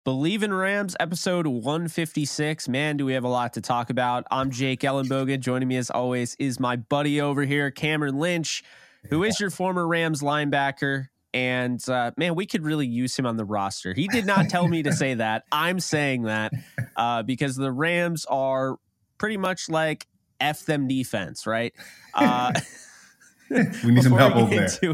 Believe in Rams, episode 156. Man, do we have a lot to talk about. I'm Jake Ellenbogen. Joining me, as always, is my buddy over here, Cameron Lynch, who is your former Rams linebacker. And, man, we could really use him on the roster. He did not tell me to say that. I'm saying that because the Rams are pretty much like F them defense, right? We need some help over there.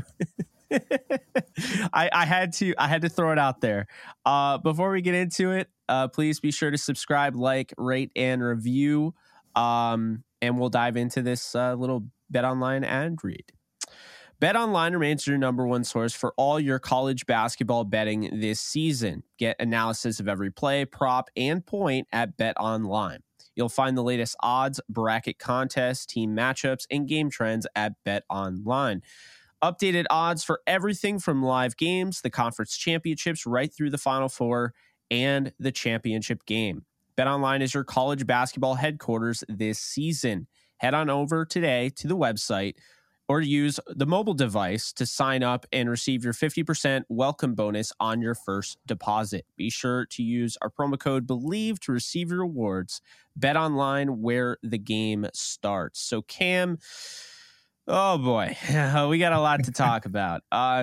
I had to throw it out there. Before we get into it, please be sure to subscribe, like, rate, and review. And we'll dive into this little BetOnline ad read. BetOnline remains your number one source for all your college basketball betting this season. Get analysis of every play, prop, and point at BetOnline. You'll find the latest odds, bracket contests, team matchups, and game trends at BetOnline. Updated odds for everything from live games, the conference championships, right through the Final Four and the championship game. BetOnline is your college basketball headquarters this season. Head on over today to the website or use the mobile device to sign up and receive your 50% welcome bonus on your first deposit. Be sure to use our promo code BELIEVE to receive your rewards. BetOnline, where the game starts. So, Cam, oh boy, we got a lot to talk about.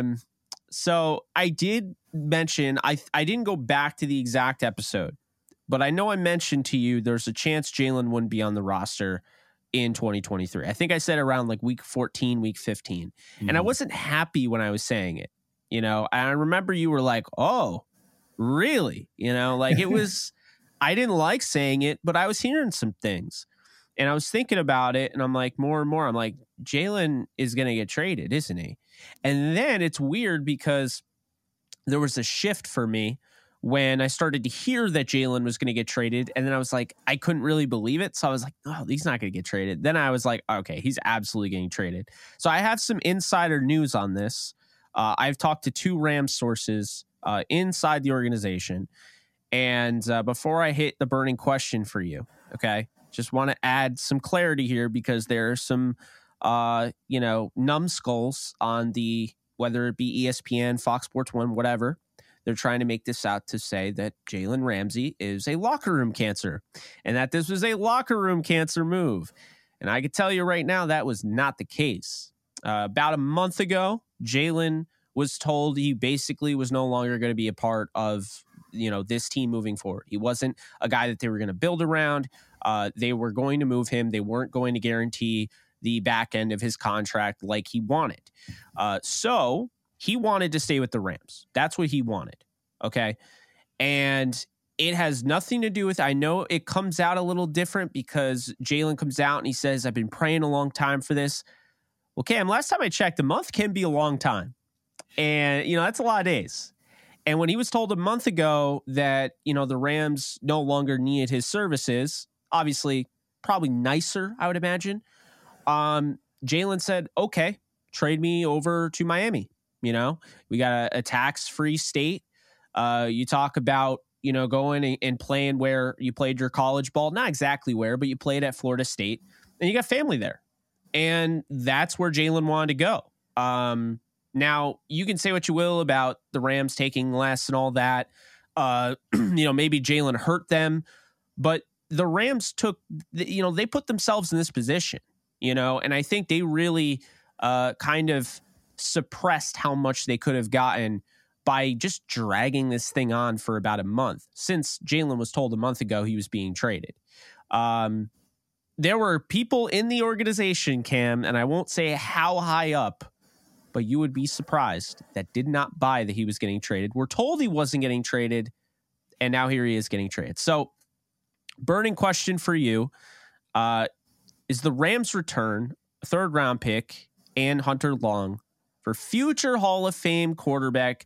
So I did mention, I didn't go back to the exact episode, but I know I mentioned to you there's a chance Jalen wouldn't be on the roster in 2023. I think I said around like week 14, week 15. And I wasn't happy when I was saying it. You know, I remember you were like, oh, really? You know, like it was, I didn't like saying it, but I was hearing some things. And I was thinking about it, and I'm like, more and more, I'm like, Jalen is going to get traded, isn't he? And then it's weird because there was a shift for me when I started to hear that Jalen was going to get traded. And then I was like, I couldn't really believe it. So I was like, oh, he's not going to get traded. Then I was like, okay, he's absolutely getting traded. So I have some insider news on this. I've talked to two Rams sources inside the organization. And before I hit the burning question for you, okay, just want to add some clarity here because there are some, numbskulls on the, whether it be ESPN, Fox Sports 1, whatever. They're trying to make this out to say that Jalen Ramsey is a locker room cancer and that this was a locker room cancer move. And I can tell you right now, that was not the case. About a month ago, Jalen was told he basically was no longer going to be a part of, this team moving forward. He wasn't a guy that they were going to build around. They were going to move him. They weren't going to guarantee the back end of his contract like he wanted. So he wanted to stay with the Rams. That's what he wanted. Okay. And it has nothing to do with, I know it comes out a little different because Jalen comes out and he says, I've been praying a long time for this. Well, Cam, last time I checked, a month can be a long time. And, that's a lot of days. And when he was told a month ago that, the Rams no longer needed his services, obviously probably nicer, I would imagine. Jalen said, okay, trade me over to Miami. We got a tax-free state. You talk about, going and playing where you played your college ball. Not exactly where, but you played at Florida State. And you got family there. And that's where Jalen wanted to go. Now, you can say what you will about the Rams taking less and all that. Maybe Jalen hurt them. But the Rams they put themselves in this position, and I think they really kind of suppressed how much they could have gotten by just dragging this thing on for about a month since Jalen was told a month ago he was being traded. There were people in the organization, Cam, and I won't say how high up, but you would be surprised, that did not buy that he was getting traded. We're told he wasn't getting traded, and now here he is getting traded. So, burning question for you, is the Rams return, a third-round pick, and Hunter Long for future Hall of Fame cornerback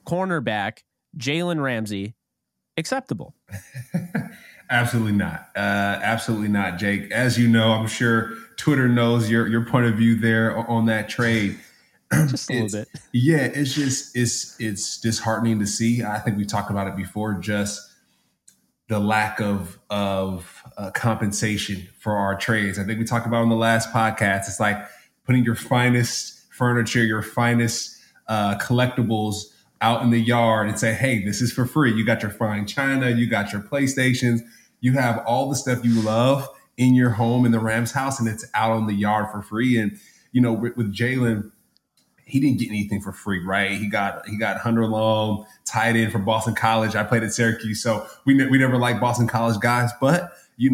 Jalen Ramsey acceptable? Absolutely not. Absolutely not, Jake. As you know, I'm sure Twitter knows your point of view there on that trade. Just a little bit. Yeah, it's disheartening to see. I think we talked about it before, just the lack of compensation for our trades. I think we talked about on the last podcast. It's like putting your finest furniture, your finest collectibles out in the yard and say, hey, this is for free. You got your fine china, you got your PlayStations, you have all the stuff you love in your home in the Rams house, and it's out on the yard for free. And, with Jalen, he didn't get anything for free, right? He got Hunter Long, tight end for Boston College. I played at Syracuse, so we never liked Boston College guys, but they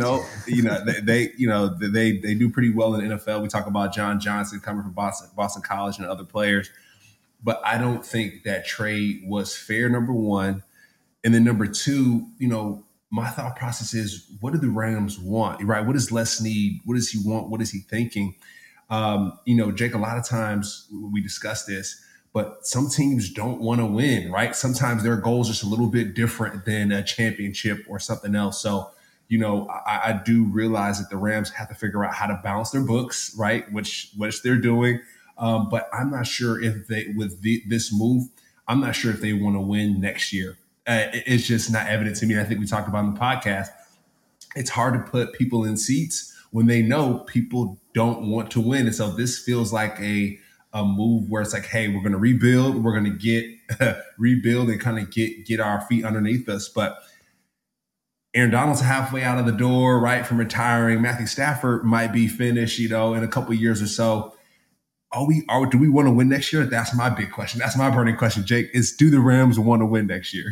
do pretty well in the NFL. We talk about John Johnson coming from Boston College and other players, but I don't think that trade was fair. Number one, and then number two, my thought process is, what do the Rams want, right? What does Les need? What does he want? What is he thinking? Jake, a lot of times we discuss this, but some teams don't want to win, right? Sometimes their goals are just a little bit different than a championship or something else. So, I do realize that the Rams have to figure out how to balance their books, right? Which they're doing. But I'm not sure if this move, I'm not sure if they want to win next year. It's just not evident to me. I think we talked about in the podcast. It's hard to put people in seats when they know people don't want to win. And so this feels like a move where it's like, hey, we're going to rebuild. We're going to rebuild and kind of get our feet underneath us. But Aaron Donald's halfway out of the door, right, from retiring. Matthew Stafford might be finished, in a couple of years or so. Do we want to win next year? That's my big question. That's my burning question, Jake, is do the Rams want to win next year?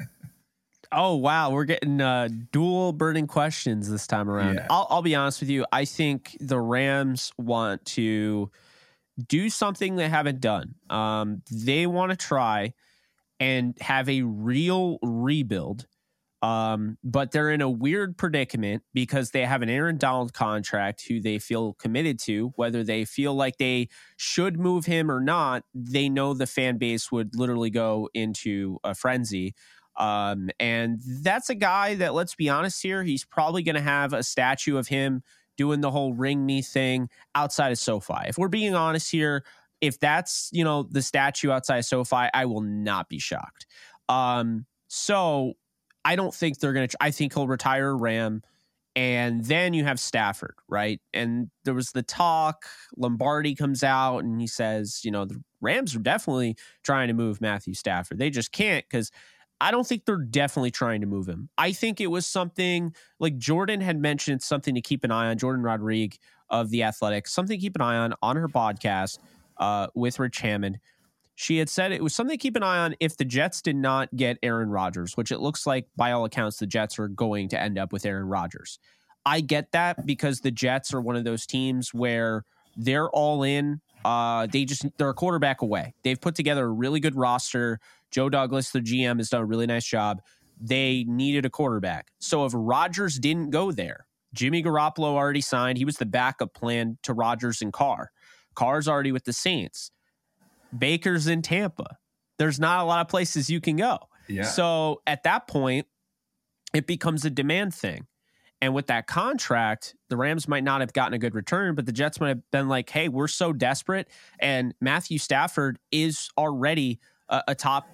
Oh, wow. We're getting dual burning questions this time around. Yeah. I'll be honest with you. I think the Rams want to do something they haven't done. They want to try and have a real rebuild. But they're in a weird predicament because they have an Aaron Donald contract who they feel committed to. Whether they feel like they should move him or not, they know the fan base would literally go into a frenzy. And that's a guy that, let's be honest here, he's probably going to have a statue of him doing the whole ring me thing outside of SoFi. If we're being honest here, if that's, the statue outside of SoFi, I will not be shocked. So I don't think they're going to, I think he'll retire a Ram. And then you have Stafford, right? And there was the talk, Lombardi comes out and he says, the Rams are definitely trying to move Matthew Stafford. They just can't, because I don't think they're definitely trying to move him. I think it was something like Jordan had mentioned, something to keep an eye on. Jordan Rodriguez of The Athletic, something to keep an eye on her podcast with Rich Hammond. She had said it was something to keep an eye on if the Jets did not get Aaron Rodgers, which it looks like by all accounts the Jets are going to end up with Aaron Rodgers. I get that because the Jets are one of those teams where they're all in. They're a quarterback away. They've put together a really good roster. Joe Douglas, the GM, has done a really nice job. They needed a quarterback. So if Rodgers didn't go there, Jimmy Garoppolo already signed. He was the backup plan to Rodgers and Carr. Carr's already with the Saints. Baker's in Tampa. There's not a lot of places you can go. Yeah. So at that point, it becomes a demand thing. And with that contract, the Rams might not have gotten a good return, but the Jets might have been like, hey, we're so desperate. And Matthew Stafford is already a top,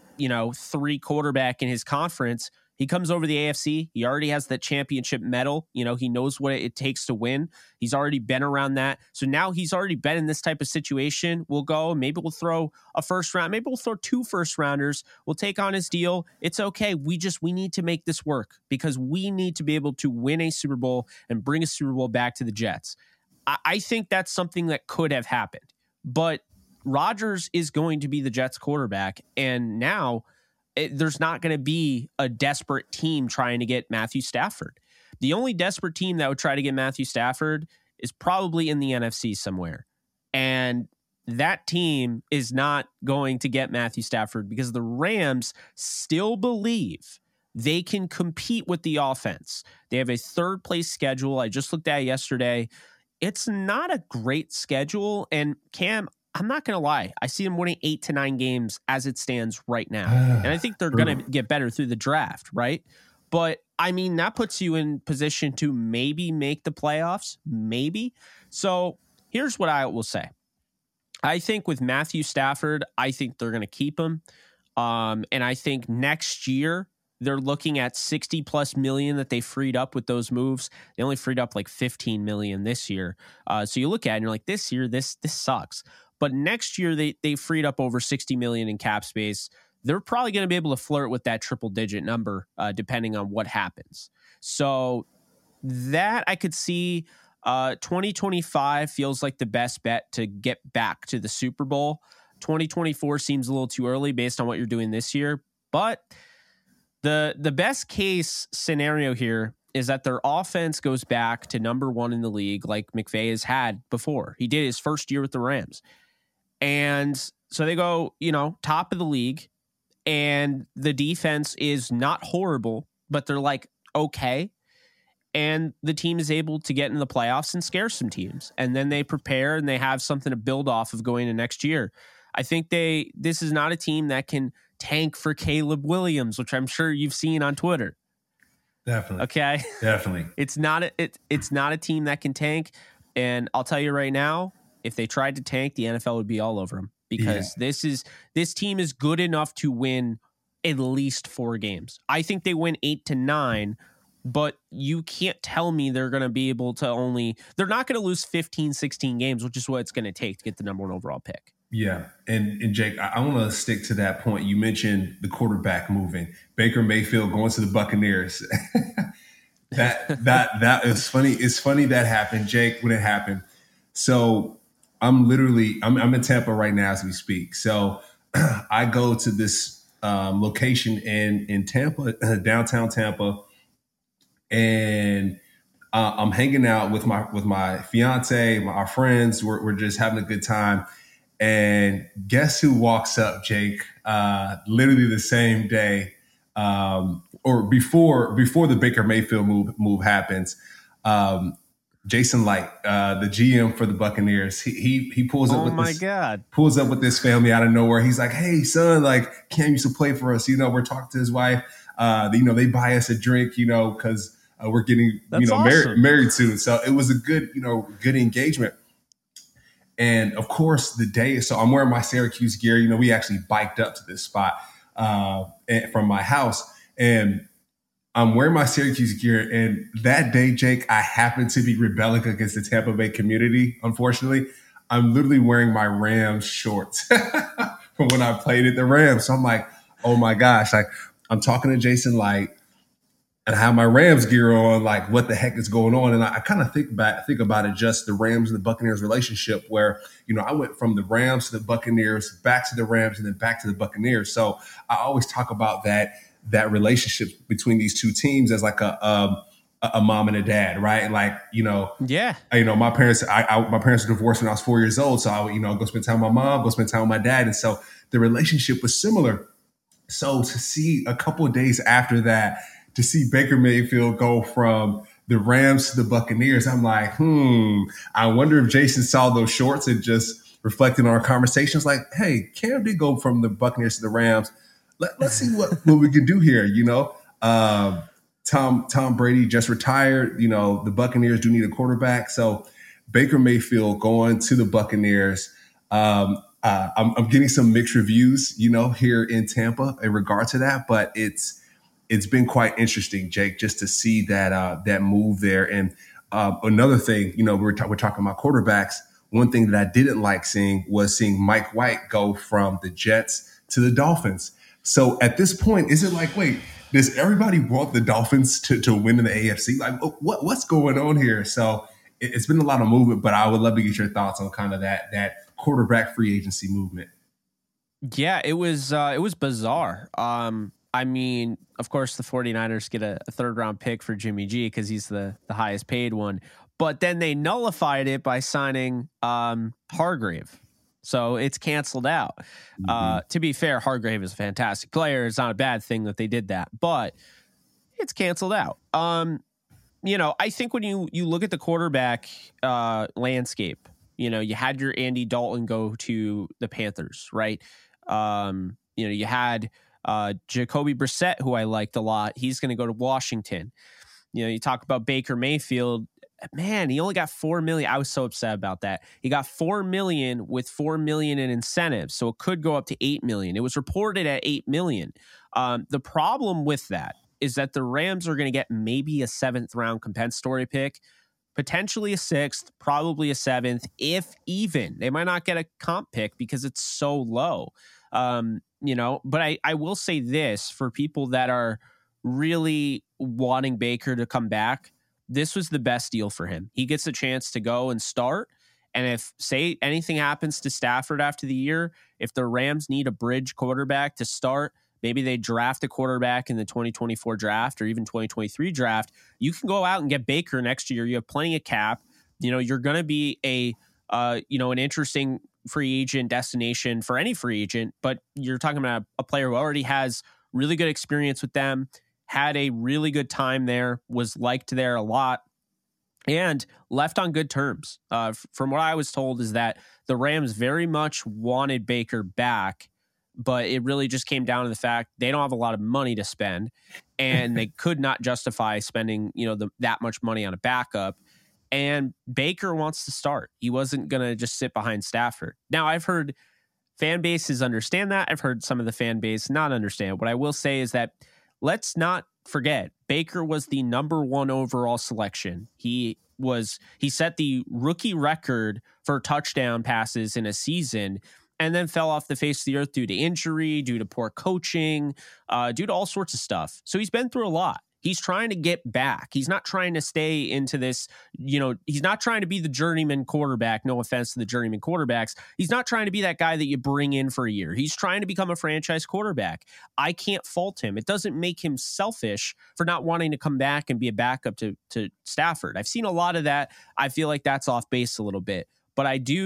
3 quarterback in his conference. He comes over the AFC. He already has that championship medal. He knows what it takes to win. He's already been around that. So now he's already been in this type of situation. We'll go, maybe we'll throw a first round. Maybe we'll throw 2 first rounders. We'll take on his deal. It's okay. We need to make this work because we need to be able to win a Super Bowl and bring a Super Bowl back to the Jets. I think that's something that could have happened, but Rodgers is going to be the Jets quarterback. And now there's not going to be a desperate team trying to get Matthew Stafford. The only desperate team that would try to get Matthew Stafford is probably in the NFC somewhere. And that team is not going to get Matthew Stafford because the Rams still believe they can compete with the offense. They have a 3rd place schedule. I just looked at it yesterday. It's not a great schedule. And Cam, I'm not going to lie. I see them winning 8 to 9 games as it stands right now. And I think they're going to get better through the draft, right? But, that puts you in position to maybe make the playoffs, maybe. So here's what I will say. I think with Matthew Stafford, I think they're going to keep him. And I think next year, they're looking at $60+ million that they freed up with those moves. They only freed up like $15 million this year. So you look at it and you're like, this year, this sucks. But next year, they freed up over $60 million in cap space. they're probably going to be able to flirt with that triple digit number depending on what happens. So that I could see. 2025 feels like the best bet to get back to the Super Bowl. 2024 seems a little too early based on what you're doing this year, but the best case scenario here is that their offense goes back to number one in the league like McVay has had before. He did his first year with the Rams. And so they go, top of the league, and the defense is not horrible, but they're like, okay. And the team is able to get in the playoffs and scare some teams. And then they prepare and they have something to build off of going into next year. I think this is not a team that can tank for Caleb Williams, which I'm sure you've seen on Twitter. Definitely. Okay. Definitely. It's not a team that can tank. And I'll tell you right now, if they tried to tank, the NFL would be all over them, because this team is good enough to win at least 4 games. I think they win 8 to 9, but you can't tell me they're going to be able to they're not going to lose 15, 16 games, which is what it's going to take to get the number 1 overall pick. Yeah. And Jake, I want to stick to that point. You mentioned the quarterback moving. Baker Mayfield going to the Buccaneers. that is funny. It's funny that happened, Jake, when it happened. So I'm in Tampa right now as we speak. So I go to this location in Tampa, downtown Tampa, and I'm hanging out with my fiance, our friends. We're just having a good time. And guess who walks up, Jake? Literally the same day, or before the Baker Mayfield move happens. Jason Light, the GM for the Buccaneers, he pulls up pulls up with this family out of nowhere. He's like, "Hey, son, like Cam used to play for us. We're talking to his wife. They buy us a drink, because we're getting awesome. married soon." So it was a good engagement. And of course, so I'm wearing my Syracuse gear. We actually biked up to this spot from my house, and I'm wearing my Syracuse gear. And that day, Jake, I happened to be rebelling against the Tampa Bay community. Unfortunately, I'm literally wearing my Rams shorts from when I played at the Rams. So I'm like, oh my gosh, like I'm talking to Jason Light, and I have my Rams gear on, like what the heck is going on? And I kind of think about it, just the Rams and the Buccaneers relationship, where, I went from the Rams to the Buccaneers, back to the Rams, and then back to the Buccaneers. So I always talk about that relationship between these two teams as like a mom and a dad, right? Like, my parents, my parents were divorced when I was 4 years old. So I would, go spend time with my mom, go spend time with my dad. And so the relationship was similar. So to see a couple of days after that, to see Baker Mayfield go from the Rams to the Buccaneers, I'm like, I wonder if Jason saw those shorts and just reflected on our conversations like, hey, Cam did go from the Buccaneers to the Rams. Let's see what we can do here. Tom Brady just retired. The Buccaneers do need a quarterback. So Baker Mayfield going to the Buccaneers. I'm getting some mixed reviews, here in Tampa in regard to that, but it's been quite interesting, Jake, just to see that move there. And another thing, we're talking about quarterbacks. One thing that I didn't like seeing was seeing Mike White go from the Jets to the Dolphins. So at this point, is it like, wait, does everybody want the Dolphins to win in the AFC? Like, what's going on here? So it's been a lot of movement, but I would love to get your thoughts on kind of that quarterback free agency movement. Yeah, it was bizarre. I mean, of course, the 49ers get a 3rd round pick for Jimmy G because he's the highest paid one. But then they nullified it by signing Hargrave. So it's canceled out. To be fair, Hargrave is a fantastic player. It's not a bad thing that they did that, but it's canceled out. I think when you look at the quarterback landscape, you had your Andy Dalton go to the Panthers, right? You had Jacoby Brissett, who I liked a lot. He's going to go to Washington. You talk about Baker Mayfield. Man, he only got $4 million. I was so upset about that. He got $4 million with $4 million in incentives, so it could go up to $8 million. It was reported at $8 million. The problem with that is that the Rams are going to get maybe a 7th round compensatory pick, potentially a 6th, probably a 7th, if even. They might not get a comp pick because it's so low. but I will say this for people that are really wanting Baker to come back. This was the best deal for him. He gets a chance to go and start. And if, say, anything happens to Stafford after the year, if the Rams need a bridge quarterback to start, maybe they draft a quarterback in the 2024 draft or even 2023 draft, you can go out and get Baker next year. You have plenty of cap. You're going to be an interesting free agent destination for any free agent, but you're talking about a player who already has really good experience with them, had a really good time there, was liked there a lot, and left on good terms. From what I was told is that the Rams very much wanted Baker back, but it really just came down to the fact they don't have a lot of money to spend, and they could not justify spending that much money on a backup. And Baker wants to start. He wasn't going to just sit behind Stafford. Now, I've heard fan bases understand that. I've heard some of the fan base not understand. What I will say is that let's not forget, Baker was the number 1 overall selection. He set the rookie record for touchdown passes in a season, and then fell off the face of the earth due to injury, due to poor coaching, due to all sorts of stuff. So he's been through a lot. He's trying to get back. He's not trying to stay into this, he's not trying to be the journeyman quarterback. No offense to the journeyman quarterbacks. He's not trying to be that guy that you bring in for a year. He's trying to become a franchise quarterback. I can't fault him. It doesn't make him selfish for not wanting to come back and be a backup to Stafford. I've seen a lot of that. I feel like that's off base a little bit. But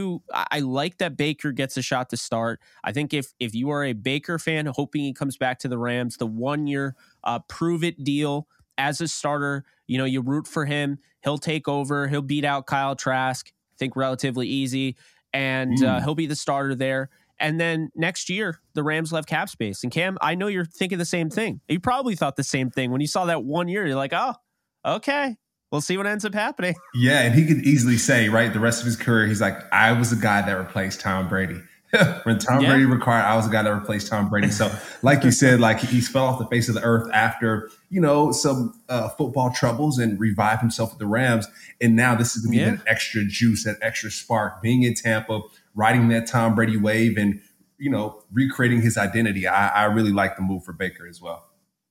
I like that Baker gets a shot to start. I think if you are a Baker fan hoping he comes back to the Rams, the 1-year prove it deal as a starter, you root for him. He'll take over. He'll beat out Kyle Trask, I think relatively easy. And he'll be the starter there. And then next year, the Rams will have cap space. And Cam, I know you're thinking the same thing. You probably thought the same thing. When you saw that 1 year, you're like, oh, okay. We'll see what ends up happening. Yeah, and he could easily say, right, the rest of his career, he's like, I was the guy that replaced Tom Brady. When Tom Brady retired, I was the guy that replaced Tom Brady. So, like you said, like he fell off the face of the earth after, some football troubles and revived himself with the Rams. And now this is going to be that extra juice, that extra spark, being in Tampa, riding that Tom Brady wave and, recreating his identity. I really like the move for Baker as well.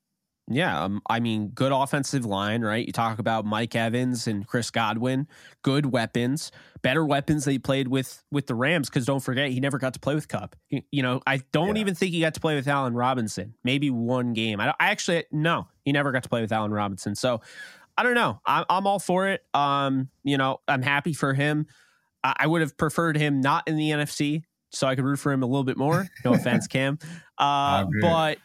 Yeah, good offensive line, right? You talk about Mike Evans and Chris Godwin, good weapons, better weapons that he played with the Rams, because don't forget, he never got to play with Kupp. I don't even think he got to play with Allen Robinson. Maybe one game. No, he never got to play with Allen Robinson. So I don't know. I'm all for it. I'm happy for him. I would have preferred him not in the NFC, so I could root for him a little bit more. No offense, Cam. But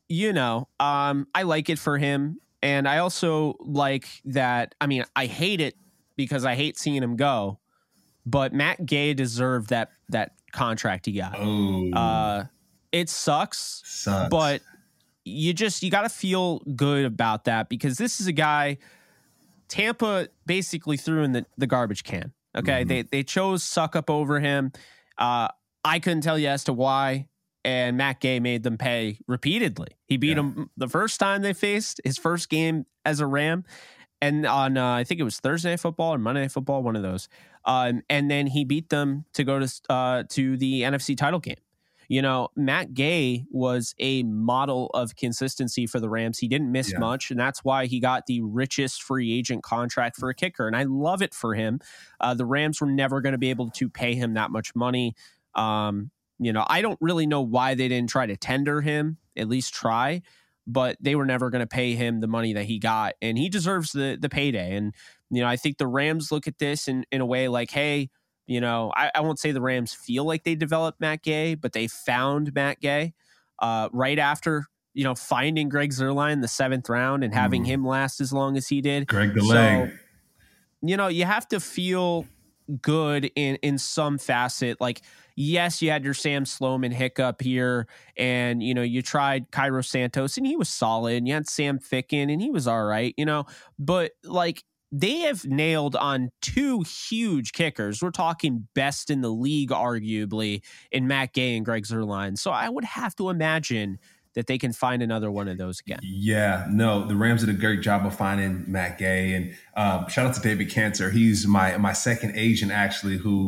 I like it for him. And I also like that. I hate it because I hate seeing him go, but Matt Gay deserved that contract he got. It sucks, but you got to feel good about that, because this is a guy Tampa basically threw in the garbage can. Okay. Mm-hmm. They chose suck up over him. I couldn't tell you as to why. And Matt Gay made them pay repeatedly. He beat them the first time they faced, his first game as a Ram. And on, I think it was Thursday Night Football or Monday Night Football, one of those. And then he beat them to go to the NFC title game. Matt Gay was a model of consistency for the Rams. He didn't miss much, and that's why he got the richest free agent contract for a kicker. And I love it for him. The Rams were never going to be able to pay him that much money. I don't really know why they didn't try to tender him, at least try, but they were never going to pay him the money that he got, and he deserves the payday. And, I think the Rams look at this in a way like, hey, I won't say the Rams feel like they developed Matt Gay, but they found Matt Gay right after, finding Greg Zuerlein in the 7th round and having him last as long as he did. Greg the Leg. So, you have to feel good in some facet. Like, yes, you had your Sam Sloman hiccup here, and you tried Cairo Santos and he was solid, and you had Sam Ficken and he was all right, but like, they have nailed on 2 huge kickers. We're talking best in the league, arguably, in Matt Gay and Greg Zuerlein. So I would have to imagine that they can find another one of those again. Yeah, no, the Rams did a great job of finding Matt Gay. And shout out to David Cantor. He's my second agent, actually, who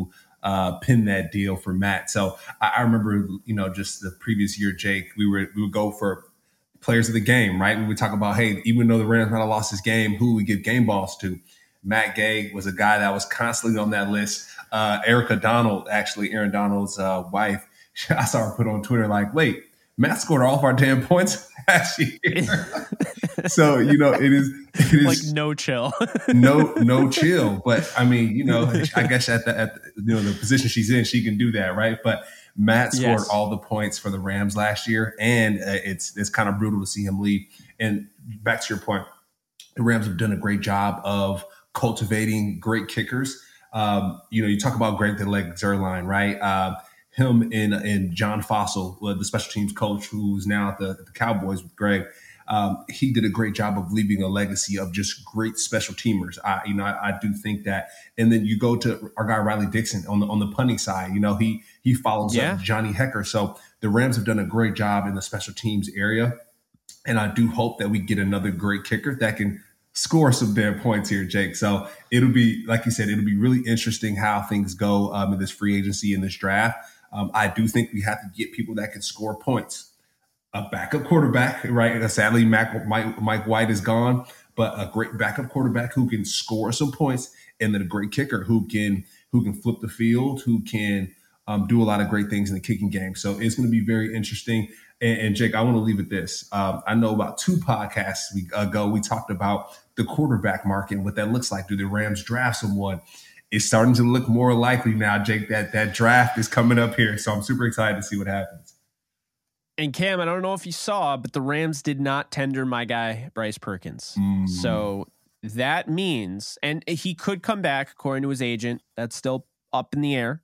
pin that deal for Matt. So I remember, just the previous year, Jake, we would go for players of the game, right? We would talk about, hey, even though the Rams might have lost this game, who we give game balls to? Matt Gay was a guy that was constantly on that list. Erica Donald, actually, Aaron Donald's wife, I saw her put on Twitter like, wait, Matt scored all of our damn points last year. So, it is like no chill. no chill. But I mean, I guess at the position she's in, she can do that, right? But Matt scored all the points for the Rams last year, and it's kind of brutal to see him leave. And back to your point, the Rams have done a great job of cultivating great kickers. You talk about Greg the Leg Zerline, right? Him and John Fossil, the special teams coach, who's now at the Cowboys with Greg. He did a great job of leaving a legacy of just great special teamers. I do think that. And then you go to our guy Riley Dixon on the punting side. He follows up Johnny Hecker. So the Rams have done a great job in the special teams area, and I do hope that we get another great kicker that can score some damn points here, Jake. So it'll be, like you said, it'll be really interesting how things go in this free agency, in this draft. I do think we have to get people that can score points. A backup quarterback, right? Sadly, Mike White is gone, but a great backup quarterback who can score some points, and then a great kicker who can flip the field, who can do a lot of great things in the kicking game. So it's going to be very interesting. And Jake, I want to leave it this. I know about 2 podcasts ago, we talked about the quarterback market and what that looks like. Do the Rams draft someone? It's starting to look more likely now, Jake, that draft is coming up here. So I'm super excited to see what happens. And Cam, I don't know if you saw, but the Rams did not tender my guy, Bryce Perkins. So that means, and he could come back according to his agent. That's still up in the air.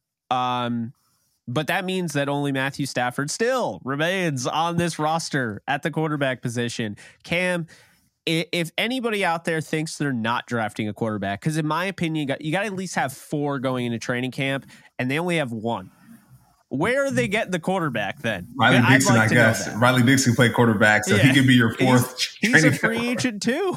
But that means that only Matthew Stafford still remains on this roster at the quarterback position. Cam, if anybody out there thinks they're not drafting a quarterback, because in my opinion, you got to at least have 4 going into training camp, and they only have 1. Where are they getting the quarterback then? Riley Dixon, I guess. Riley Dixon played quarterback, so he could be your 4th. He's a free agent too.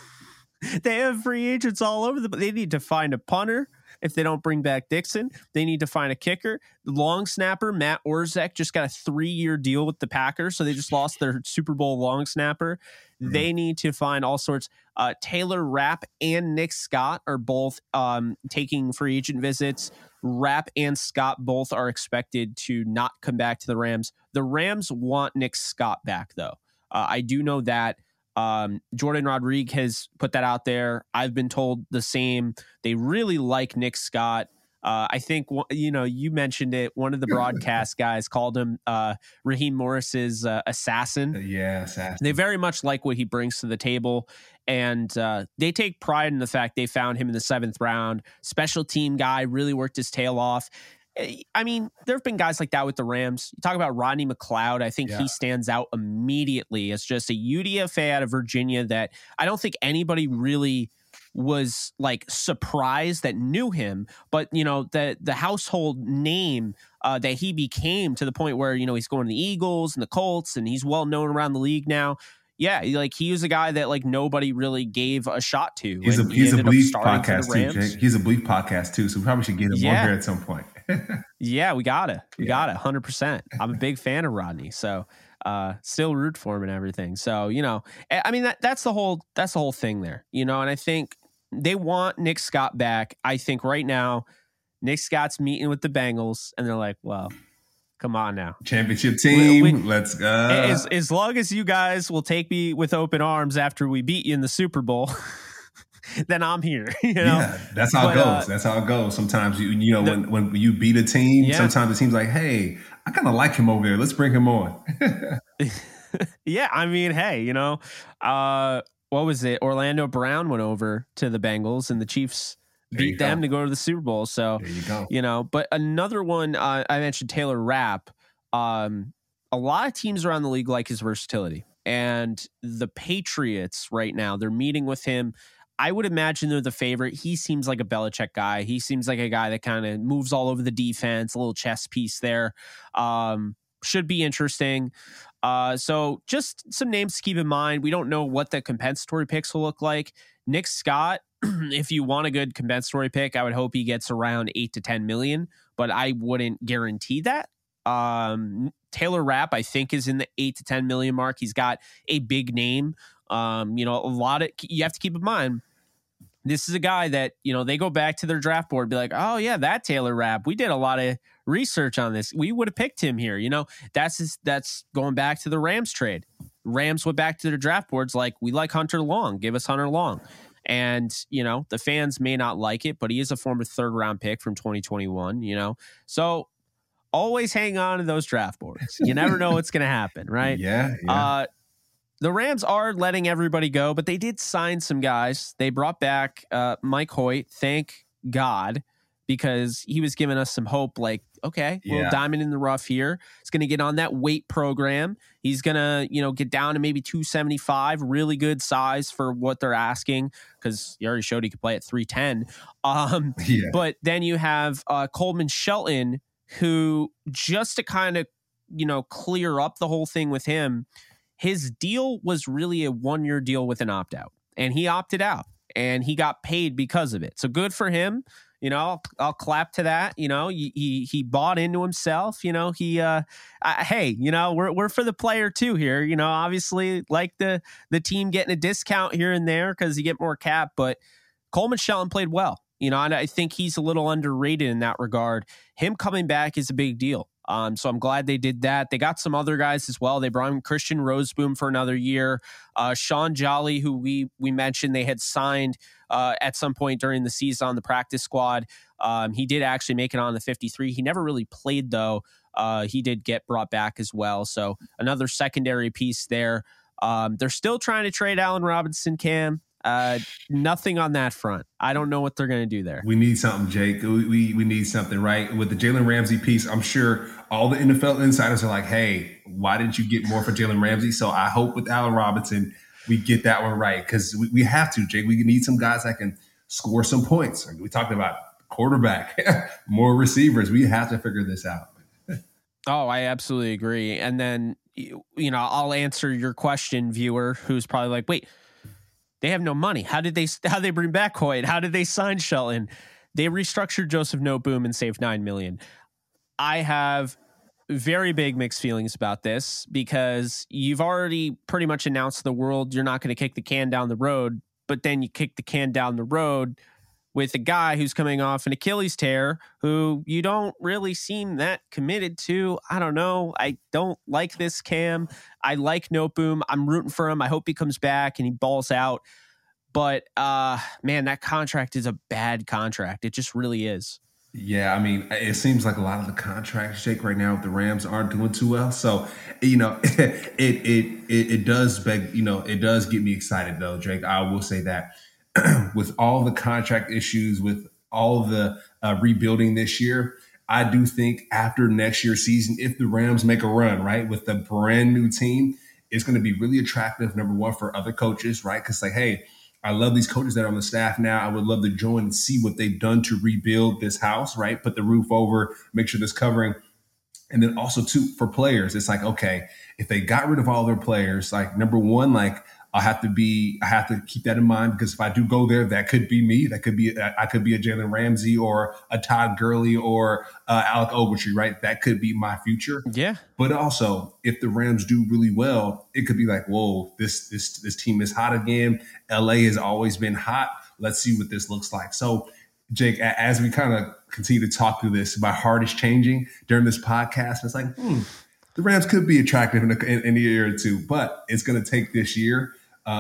They have free agents all over but they need to find a punter. If they don't bring back Dixon, they need to find a kicker. The long snapper, Matt Orzech, just got a 3-year deal with the Packers, so they just lost their Super Bowl long snapper. Mm-hmm. They need to find all sorts. Taylor Rapp and Nick Scott are both taking free agent visits. Rapp and Scott both are expected to not come back to the Rams. The Rams want Nick Scott back, though. I do know that. Jordan Rodriguez has put that out there. I've been told the same. They really like Nick Scott. I think, you mentioned it. One of the broadcast guys called him Raheem Morris's assassin. Yeah, assassin. They very much like what he brings to the table. And they take pride in the fact they found him in the 7th round. Special team guy, really worked his tail off. I mean, there have been guys like that with the Rams. You talk about Rodney McLeod. I think he stands out immediately as just a UDFA out of Virginia that I don't think anybody really was like surprised that knew him, but the household name that he became to the point where he's going to the Eagles and the Colts and he's well known around the league now. Yeah, like he was a guy that like nobody really gave a shot to. He's a Bleep podcast too, Jake. He's a Bleep podcast too, so we probably should get him on here at some point. Yeah, we got it. We got it 100%. I'm a big fan of Rodney, so still root for him and everything. So, I mean that's the whole thing there. And I think they want Nick Scott back. I think right now Nick Scott's meeting with the Bengals and they're like, well, come on now. Championship team, let's go. As long as you guys will take me with open arms after we beat you in the Super Bowl, then I'm here. Yeah, that's how it goes. That's how it goes. Sometimes when you beat a team, sometimes it seems like, hey, I kind of like him over there. Let's bring him on. Yeah, I mean, hey, what was it? Orlando Brown went over to the Bengals and the Chiefs beat them to go to the Super Bowl. So there you go. But another one, I mentioned Taylor Rapp. A lot of teams around the league like his versatility, and the Patriots right now, they're meeting with him. I would imagine they're the favorite. He seems like a Belichick guy. He seems like a guy that kind of moves all over the defense, a little chess piece there. Should be interesting. So just some names to keep in mind. We don't know what the compensatory picks will look like. Nick Scott, if you want a good compensatory pick, I would hope he gets around 8 to 10 million, but I wouldn't guarantee that. Taylor Rapp, I think, is in the 8 to 10 million mark. He's got a big name. You have to keep in mind, this is a guy that, they go back to their draft board, be like, oh yeah, that Taylor Rapp, we did a lot of research on this. We would have picked him here. That's going back to the Rams trade. Rams went back to their draft boards like, we like Hunter Long, give us Hunter Long. And, the fans may not like it, but he is a former 3rd round pick from 2021, so always hang on to those draft boards. You never know what's going to happen, right? Yeah. The Rams are letting everybody go, but they did sign some guys. They brought back Mike Hoyt, thank God, because he was giving us some hope, like, okay, well, diamond in the rough here. He's going to get on that weight program. He's going to, get down to maybe 275, really good size for what they're asking, because he already showed he could play at 310. But then you have Coleman Shelton, who, just to kind of, clear up the whole thing with him, his deal was really a 1-year deal with an opt-out, and he opted out, and he got paid because of it. So good for him. I'll clap to that. He bought into himself. We're for the player too here. Obviously, like the team getting a discount here and there because you get more cap, but Coleman Shelton played well. And I think he's a little underrated in that regard. Him coming back is a big deal. So I'm glad they did that. They got some other guys as well. They brought in Christian Roseboom for another year. Sean Jolly, who we mentioned they had signed at some point during the season on the practice squad. He did actually make it on the 53. He never really played, though. He did get brought back as well. So another secondary piece there. They're still trying to trade Allen Robinson, Cam. Nothing on that front. I don't know what they're going to do there. We need something, Jake. We need something, right? With the Jalen Ramsey piece, I'm sure all the NFL insiders are like, hey, why didn't you get more for Jalen Ramsey? So I hope with Allen Robinson, we get that one right, because we have to, Jake. We need some guys that can score some points. We talked about quarterback, more receivers. We have to figure this out. Oh, I absolutely agree. And then, I'll answer your question, viewer, who's probably like, wait, they have no money. How did they bring back Hoyt? How did they sign Shelton? They restructured Joseph Noteboom and saved $9 million. I have very big mixed feelings about this, because you've already pretty much announced to the world you're not going to kick the can down the road, but then you kick the can down the road with a guy who's coming off an Achilles tear, who you don't really seem that committed to. I don't know. I don't like this, Cam. I like Noteboom. I'm rooting for him. I hope he comes back and he balls out. But, man, that contract is a bad contract. It just really is. Yeah, I mean, it seems like a lot of the contracts, Jake, right now with the Rams aren't doing too well. So, it does beg, it does get me excited, though, Jake. I will say that. With all the contract issues, with all the rebuilding this year, I do think after next year's season, if the Rams make a run, right, with a brand new team, it's going to be really attractive, number one, for other coaches, right? Because hey, I love these coaches that are on the staff now. I would love to join and see what they've done to rebuild this house, right? Put the roof over, make sure there's covering. And then also, too, for players, it's like, okay, if they got rid of all their players, like, number one, like, I have to keep that in mind, because if I do go there, that could be me. I could be a Jalen Ramsey or a Todd Gurley or Alec Ogletree, right? That could be my future. Yeah. But also, if the Rams do really well, it could be like, whoa, this team is hot again. LA has always been hot. Let's see what this looks like. So, Jake, as we kind of continue to talk through this, my heart is changing during this podcast. It's like, the Rams could be attractive in a year or two, but it's going to take this year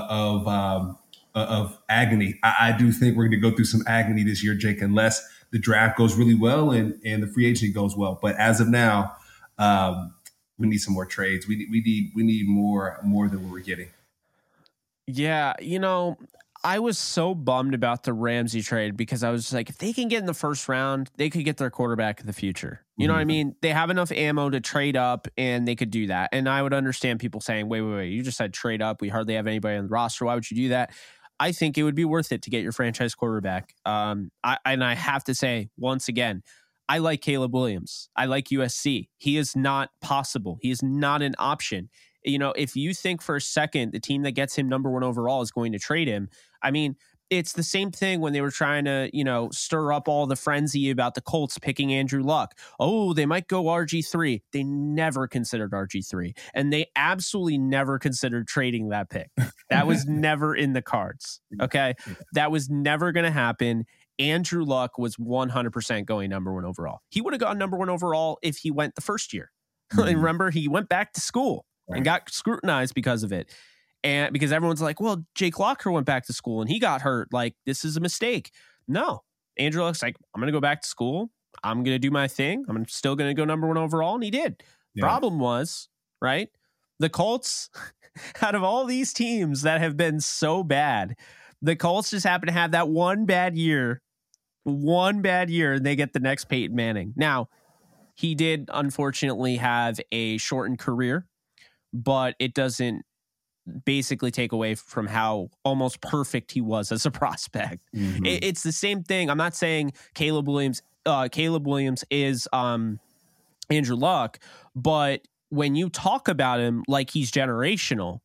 of agony. I do think we're going to go through some agony this year, Jake, unless the draft goes really well and the free agency goes well. But as of now, we need some more trades. We need more than what we're getting. Yeah, I was so bummed about the Ramsey trade, because I was like, if they can get in the first round, they could get their quarterback in the future. You know what I mean? They have enough ammo to trade up, and they could do that. And I would understand people saying, wait, you just said trade up. We hardly have anybody on the roster. Why would you do that? I think it would be worth it to get your franchise quarterback. I have to say, once again, I like Caleb Williams. I like USC. He is not possible. He is not an option. If you think for a second the team that gets him number one overall is going to trade him, I mean, it's the same thing when they were trying to, stir up all the frenzy about the Colts picking Andrew Luck. Oh, they might go RG3. They never considered RG3. And they absolutely never considered trading that pick. That was never in the cards. Okay. That was never going to happen. Andrew Luck was 100% going number 1 overall. He would have gone number 1 overall if he went the first year. Mm-hmm. Remember, he went back to school and got scrutinized because of it. And because everyone's like, well, Jake Locker went back to school and he got hurt. Like, this is a mistake. No, Andrew Luck's like, I'm going to go back to school. I'm going to do my thing. I'm still going to go number 1 overall. And he did. Yeah. Problem was, right? The Colts, out of all these teams that have been so bad, the Colts just happen to have that one bad year, and they get the next Peyton Manning. Now, he did unfortunately have a shortened career, but it doesn't basically take away from how almost perfect he was as a prospect. Mm-hmm. It's the same thing. I'm not saying Caleb Williams is Andrew Luck, but when you talk about him like he's generational,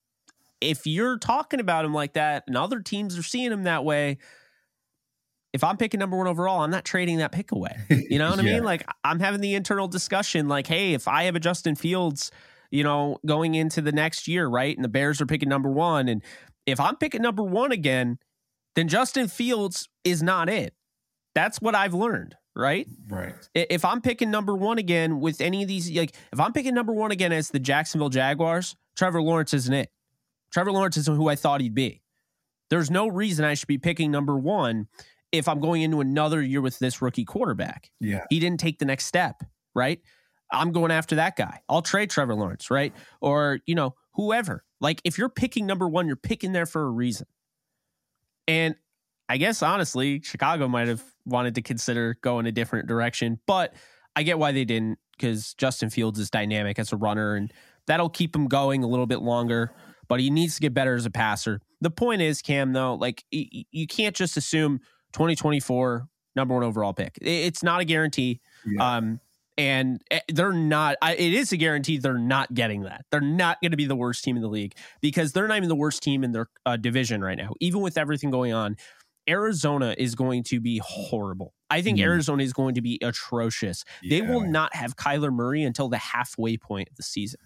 if you're talking about him like that and other teams are seeing him that way, if I'm picking number 1 overall, I'm not trading that pick away. You know what I mean? Like, I'm having the internal discussion like, hey, if I have a Justin Fields, going into the next year, right? And the Bears are picking number 1. And if I'm picking number 1 again, then Justin Fields is not it. That's what I've learned, right? Right. If I'm picking number 1 again with any of these, like if I'm picking number 1 again as the Jacksonville Jaguars, Trevor Lawrence isn't it. Trevor Lawrence isn't who I thought he'd be. There's no reason I should be picking number 1 if I'm going into another year with this rookie quarterback. Yeah. He didn't take the next step, right? I'm going after that guy. I'll trade Trevor Lawrence, right? Or, whoever. Like, if you're picking number 1, you're picking there for a reason. And I guess, honestly, Chicago might have wanted to consider going a different direction, but I get why they didn't, because Justin Fields is dynamic as a runner, and that'll keep him going a little bit longer, but he needs to get better as a passer. The point is, Cam, though, like, you can't just assume 2024 number 1 overall pick. It's not a guarantee. Yeah. And they're not, it is a guarantee they're not getting that. They're not going to be the worst team in the league because they're not even the worst team in their division right now. Even with everything going on, Arizona is going to be horrible. I think Arizona is going to be atrocious. Yeah. They will not have Kyler Murray until the halfway point of the season.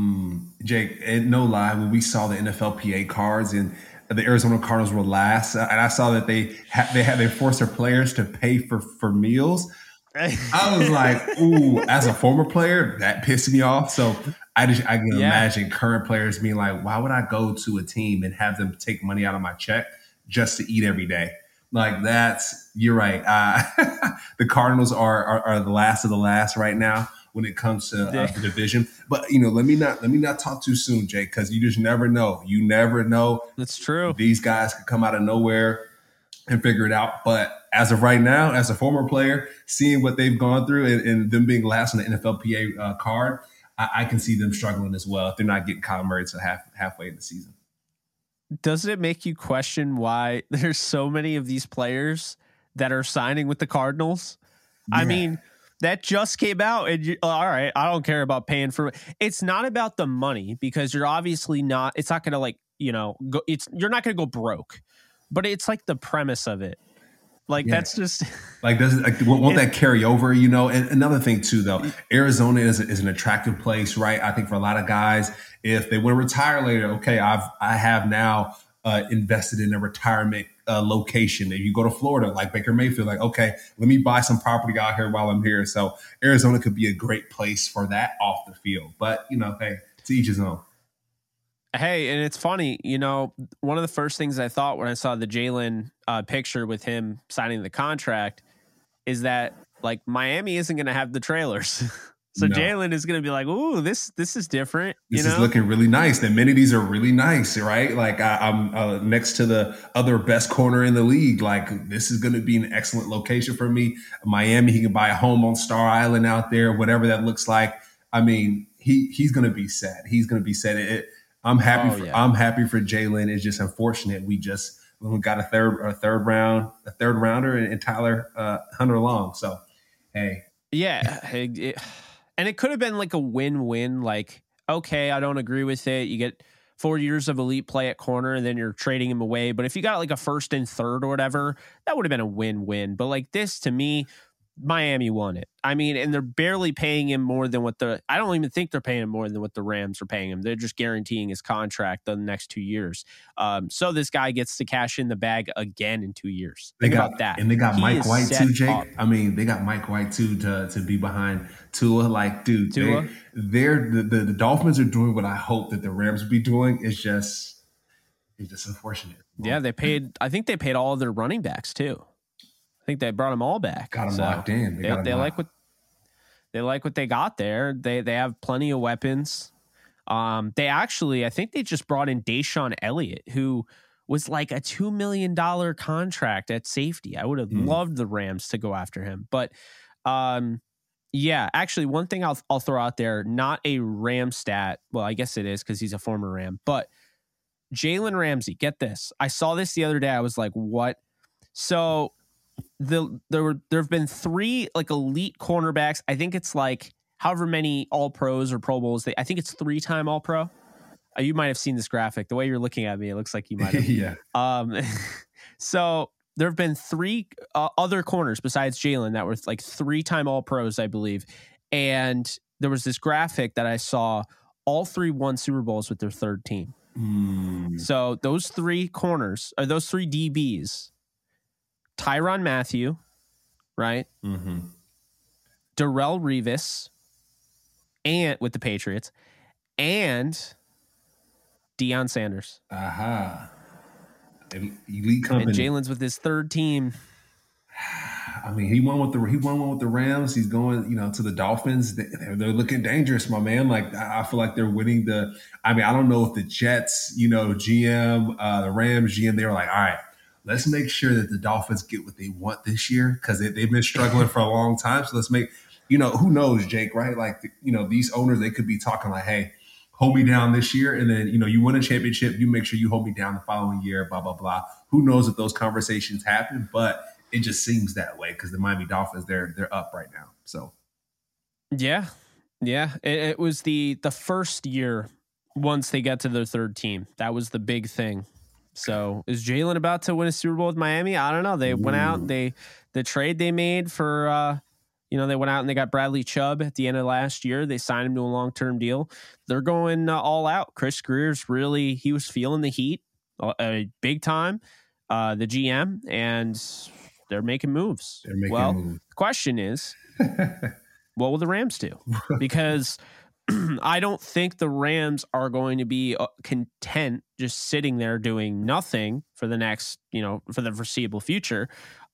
Jake, and no lie, when we saw the NFLPA cards and the Arizona Cardinals were last, and I saw that they forced their players to pay for meals. I was like, ooh, as a former player, that pissed me off. So I can imagine current players being like, why would I go to a team and have them take money out of my check just to eat every day? Like, you're right. The Cardinals are the last of the last right now when it comes to the division. But, let me not talk too soon, Jake, because you just never know. You never know. That's true. These guys could come out of nowhere and figure it out. But as of right now, as a former player, seeing what they've gone through and them being last on the NFLPA card, I can see them struggling as well if they're not getting Kyler Murray to halfway in the season. Doesn't it make you question why there's so many of these players that are signing with the Cardinals? Yeah. I mean, that just came out, and all right, I don't care about paying for it. It's not about the money because you're obviously not. It's not going to you're not going to go broke. But it's like the premise of it. Like, that's just like, won't that carry over, And another thing too, though, Arizona is an attractive place, right? I think for a lot of guys, if they want to retire later, okay, I have now invested in a retirement location. If you go to Florida, like Baker Mayfield, like, okay, let me buy some property out here while I'm here. So Arizona could be a great place for that off the field. But, hey, to each his own. Hey, and it's funny, one of the first things I thought when I saw the Jalen picture with him signing the contract is that, like, Miami isn't going to have the trailers. So no. Jalen is going to be like, ooh, this is different. This is looking really nice. The amenities are really nice, right? Like, I'm next to the other best corner in the league. Like, this is going to be an excellent location for me. Miami, he can buy a home on Star Island out there, whatever that looks like. I mean, he's going to be set. He's going to be set. I'm happy. I'm happy for Jalen. It's just unfortunate we got a third rounder and Tyler Hunter Long. So, hey, yeah, and it could have been like a win-win. Like, okay, I don't agree with it. You get 4 years of elite play at corner, and then you're trading him away. But if you got like a first and third or whatever, that would have been a win-win. But like this, to me, Miami won it. I mean, and they're barely paying him more than I don't even think they're paying him more than what the Rams are paying him. They're just guaranteeing his contract the next 2 years. So this guy gets to cash in the bag again in 2 years. Think about that. And they got Mike White too, Jake. Up. I mean, they got Mike White too to be behind Tua. Like, dude, the Dolphins are doing what I hope that the Rams would be doing. It's just unfortunate. Yeah, I think they paid all of their running backs too. I think they brought them all back. Got them locked in. They like what they got there. They have plenty of weapons. I think they just brought in Deshaun Elliott, who was like a $2 million contract at safety. I would have loved the Rams to go after him. But actually one thing I'll throw out there, not a Ram stat. Well, I guess it is because he's a former Ram, but Jalen Ramsey, get this. I saw this the other day. I was like, what? So there have been 3 like elite cornerbacks. I think it's like however many all pros or Pro Bowls. I think it's 3-time all pro. You might have seen this graphic. The way you're looking at me, it looks like you might have. Yeah. So there have been 3 other corners besides Jalen that were like 3-time all pros, I believe. And there was this graphic that I saw. All 3 won Super Bowls with their third team. So those 3 corners, or those 3 DBs, Tyrann Mathieu, right? Mm-hmm. Darrelle Revis, and with the Patriots, and Deion Sanders. Aha. Elite company. And Jalen's with his third team. I mean, he won with the Rams. He's going, to the Dolphins. They're looking dangerous, my man. Like, I feel like they're winning I don't know if the Jets, GM, the Rams GM, they were like, all right, let's make sure that the Dolphins get what they want this year because they've been struggling for a long time. So let's make, who knows, Jake, right? Like, these owners, they could be talking like, hey, hold me down this year. And then, you win a championship, you make sure you hold me down the following year, blah, blah, blah. Who knows if those conversations happen, but it just seems that way because the Miami Dolphins, they're up right now. So. Yeah. It was the first year once they got to their third team. That was the big thing. So is Jalen about to win a Super Bowl with Miami? I don't know. They went out. The trade they made for, they went out and they got Bradley Chubb at the end of last year. They signed him to a long-term deal. They're going all out. Chris Greer's he was feeling the heat big time, the GM, and they're making moves. The question is, what will the Rams do? Because I don't think the Rams are going to be content just sitting there doing nothing for the next, for the foreseeable future.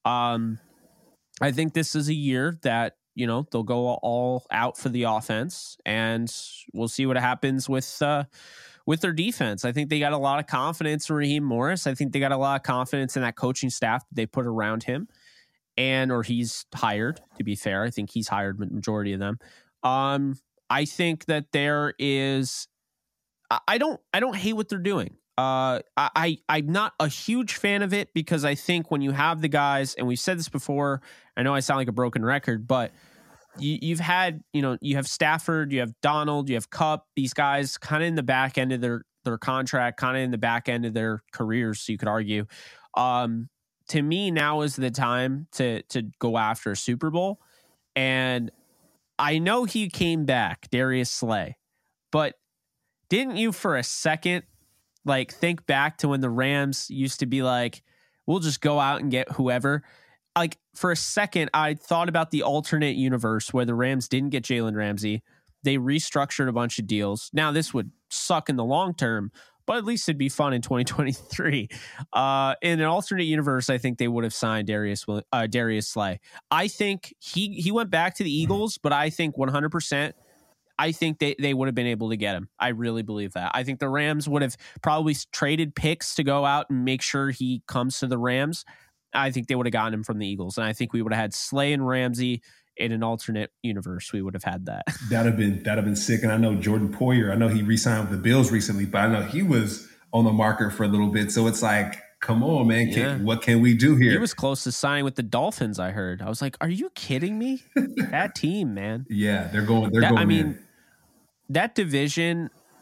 I think this is a year that, they'll go all out for the offense, and we'll see what happens with their defense. I think they got a lot of confidence in Raheem Morris. I think they got a lot of confidence in that coaching staff that they put around him, or he's hired, to be fair. I think he's hired the majority of them. I think that there is, I don't hate what they're doing. I'm not a huge fan of it because I think when you have the guys, and we've said this before, I know I sound like a broken record, but you've had, you have Stafford, you have Donald, you have Kupp, these guys kind of in the back end of their contract, kind of in the back end of their careers. So you could argue, to me, now is the time to go after a Super Bowl. And I know he came back, Darius Slay, but didn't you for a second think back to when the Rams used to be like, we'll just go out and get whoever? Like, for a second, I thought about the alternate universe where the Rams didn't get Jalen Ramsey. They restructured a bunch of deals. Now, this would suck in the long term, but at least it'd be fun in 2023. In an alternate universe, I think they would have signed Darius Slay. I think he went back to the Eagles, but I think 100%, I think they would have been able to get him. I really believe that. I think the Rams would have probably traded picks to go out and make sure he comes to the Rams. I think they would have gotten him from the Eagles. And I think we would have had Slay and Ramsey in an alternate universe. We would have had that. That'd have been sick. And I know Jordan Poyer, I know he re-signed with the Bills recently, but I know he was on the market for a little bit. So it's like, come on, man. What can we do here? He was close to signing with the Dolphins, I heard. I was like, are you kidding me? That team, man. Yeah, they're going. I mean, that division,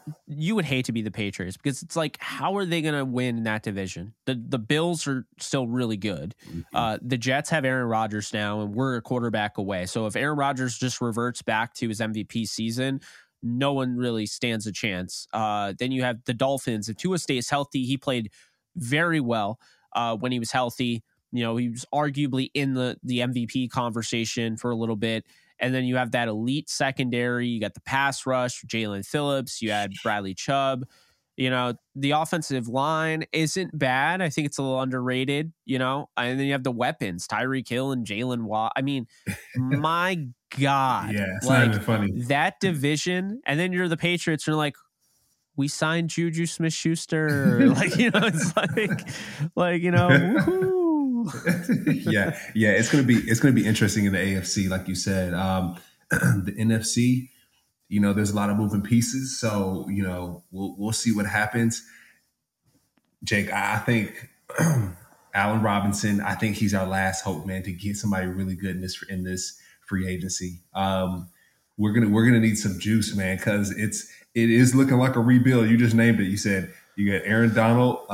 you would hate to be the Patriots because it's like, how are they going to win in that division? The Bills are still really good. The Jets have Aaron Rodgers now, and we're a quarterback away. So if Aaron Rodgers just reverts back to his MVP season, no one really stands a chance. Then you have the Dolphins. If Tua stays healthy, he played very well when he was healthy. He was arguably in the MVP conversation for a little bit. And then you have that elite secondary. You got the pass rush, Jalen Phillips. You had Bradley Chubb. The offensive line isn't bad. I think it's a little underrated, and then you have the weapons, Tyreek Hill and Jalen Watt. I mean, my God. Yeah, it's not even funny. That division. And then you're the Patriots. And you're like, we signed Juju Smith-Schuster. It's woohoo. yeah, it's gonna be interesting in the AFC, like you said. The NFC, there's a lot of moving pieces, so we'll see what happens. Jake, I think Allen Robinson, I think he's our last hope, man, to get somebody really good in this free agency. We're gonna need some juice, man, because it is looking like a rebuild. You just named it. You said you got Aaron Donald,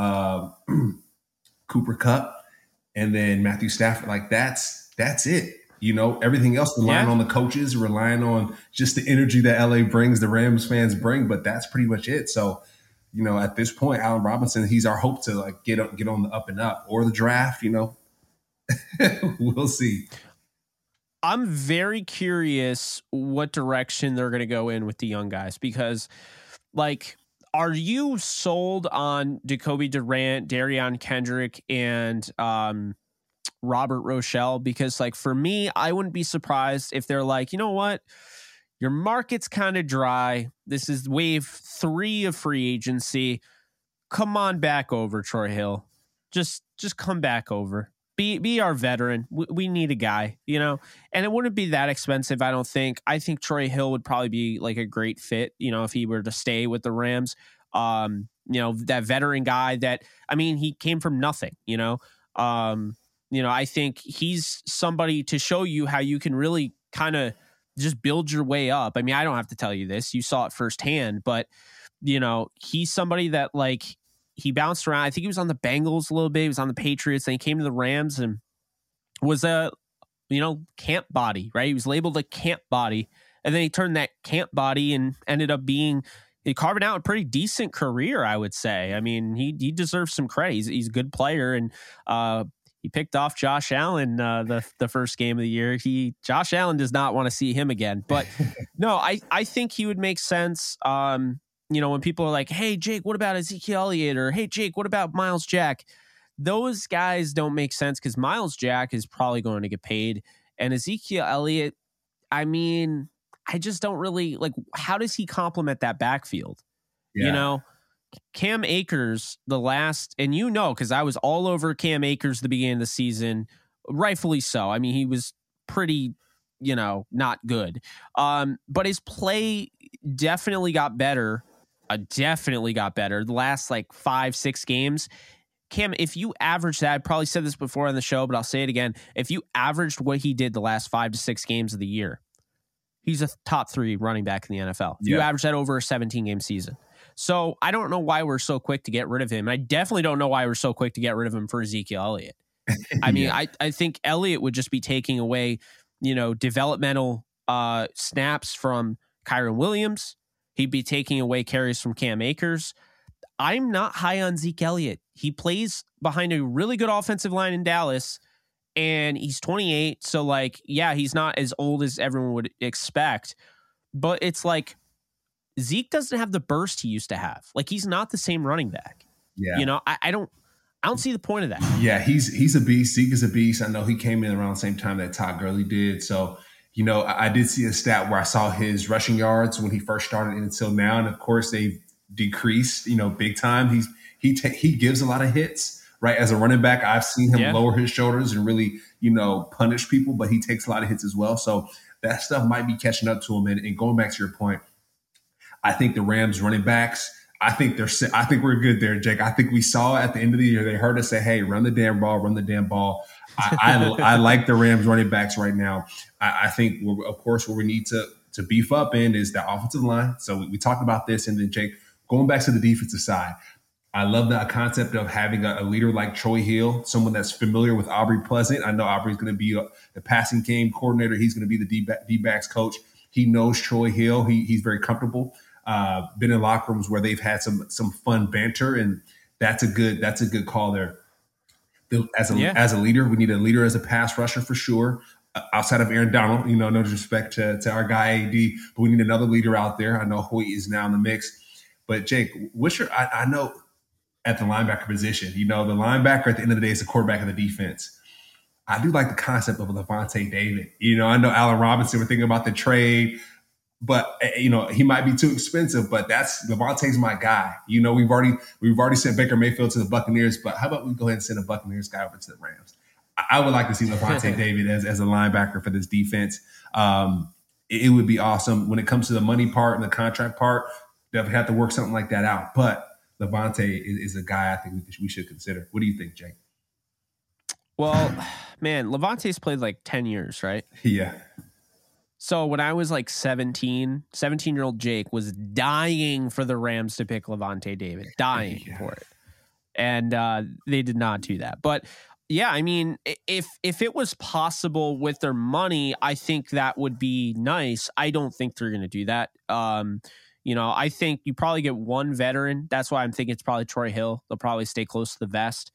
Cooper Kupp, and then Matthew Stafford. Like that's it. Everything else relying on the coaches, relying on just the energy that LA brings, the Rams fans bring, but that's pretty much it. So, at this point, Allen Robinson, he's our hope to get on the up and up, or the draft. We'll see. I'm very curious what direction they're going to go in with the young guys, because are you sold on Jacoby Durant, Darion Kendrick, and Robert Rochelle? Because for me, I wouldn't be surprised if they're like, you know what, your market's kind of dry. This is wave 3 of free agency. Come on back over, Troy Hill. Just come back over. Be our veteran. We need a guy, and it wouldn't be that expensive, I don't think. I think Troy Hill would probably be a great fit, if he were to stay with the Rams. That veteran guy that, he came from nothing, I think he's somebody to show you how you can really kind of just build your way up. I don't have to tell you this. You saw it firsthand, but, he's somebody that he bounced around. I think he was on the Bengals a little bit. He was on the Patriots. Then he came to the Rams and was a, camp body, right? He was labeled a camp body. And then he turned that camp body and ended up carving out a pretty decent career, I would say. He deserves some credit. He's a good player. And he picked off Josh Allen the first game of the year. Josh Allen does not want to see him again. But no, I think he would make sense. When people are like, hey, Jake, what about Ezekiel Elliott? Or, hey, Jake, what about Miles Jack? Those guys don't make sense because Miles Jack is probably going to get paid. And Ezekiel Elliott, I just don't really how does he complement that backfield? Yeah. Cam Akers, and because I was all over Cam Akers the beginning of the season, rightfully so. He was pretty, not good. But his play definitely got better. The last 5-6 games. Cam, if you average that, I probably said this before on the show, but I'll say it again. If you averaged what he did the last 5 to 6 games of the year, he's a top 3 running back in the NFL. If you average that over a 17-game season. So I don't know why we're so quick to get rid of him. I definitely don't know why we're so quick to get rid of him for Ezekiel Elliott. I think Elliott would just be taking away, developmental snaps from Kyren Williams. He'd be taking away carries from Cam Akers. I'm not high on Zeke Elliott. He plays behind a really good offensive line in Dallas, and he's 28. So, he's not as old as everyone would expect. But it's Zeke doesn't have the burst he used to have. He's not the same running back. Yeah. I don't see the point of that. Yeah, he's a beast. Zeke is a beast. I know he came in around the same time that Todd Gurley did. So, I did see a stat where I saw his rushing yards when he first started until now. And of course they've decreased, big time. He gives a lot of hits, right? As a running back, I've seen him lower his shoulders and really, punish people, but he takes a lot of hits as well. So that stuff might be catching up to him. And going back to your point, I think the Rams running backs, I think we're good there, Jake. I think we saw at the end of the year, they heard us say, hey, run the damn ball. I like the Rams running backs right now. I think, of course, where we need to to beef up in is the offensive line. So we talked about this, and then Jake, going back to the defensive side, I love the concept of having a leader like Troy Hill, someone that's familiar with Aubrey Pleasant. I know Aubrey's going to be the passing game coordinator. He's going to be the D-backs coach. He knows Troy Hill. He's very comfortable. Been in locker rooms where they've had some fun banter, and that's a good call there. As a leader, we need a leader as a pass rusher for sure. Outside of Aaron Donald, no disrespect to our guy AD, but we need another leader out there. I know Hoyt is now in the mix, but Jake, I know at the linebacker position, the linebacker at the end of the day is the quarterback of the defense. I do like the concept of Lavonte David. I know Allen Robinson, we're thinking about the trade, but he might be too expensive, but Lavonte's my guy. We've already sent Baker Mayfield to the Buccaneers, but how about we go ahead and send a Buccaneers guy over to the Rams? I would like to see Lavonte David as a linebacker for this defense. It would be awesome. When it comes to the money part and the contract part, they'll have to work something like that out. But Lavonte is a guy I think we should consider. What do you think, Jake? Well, man, Lavonte's played like 10 years, right? Yeah. So when I was like 17-year-old Jake was dying for the Rams to pick Lavonte David, dying for it. And they did not do that. But yeah, I mean, if it was possible with their money, I think that would be nice. I don't think they're going to do that. I think you probably get one veteran. That's why I'm thinking it's probably Troy Hill. They'll probably stay close to the vest.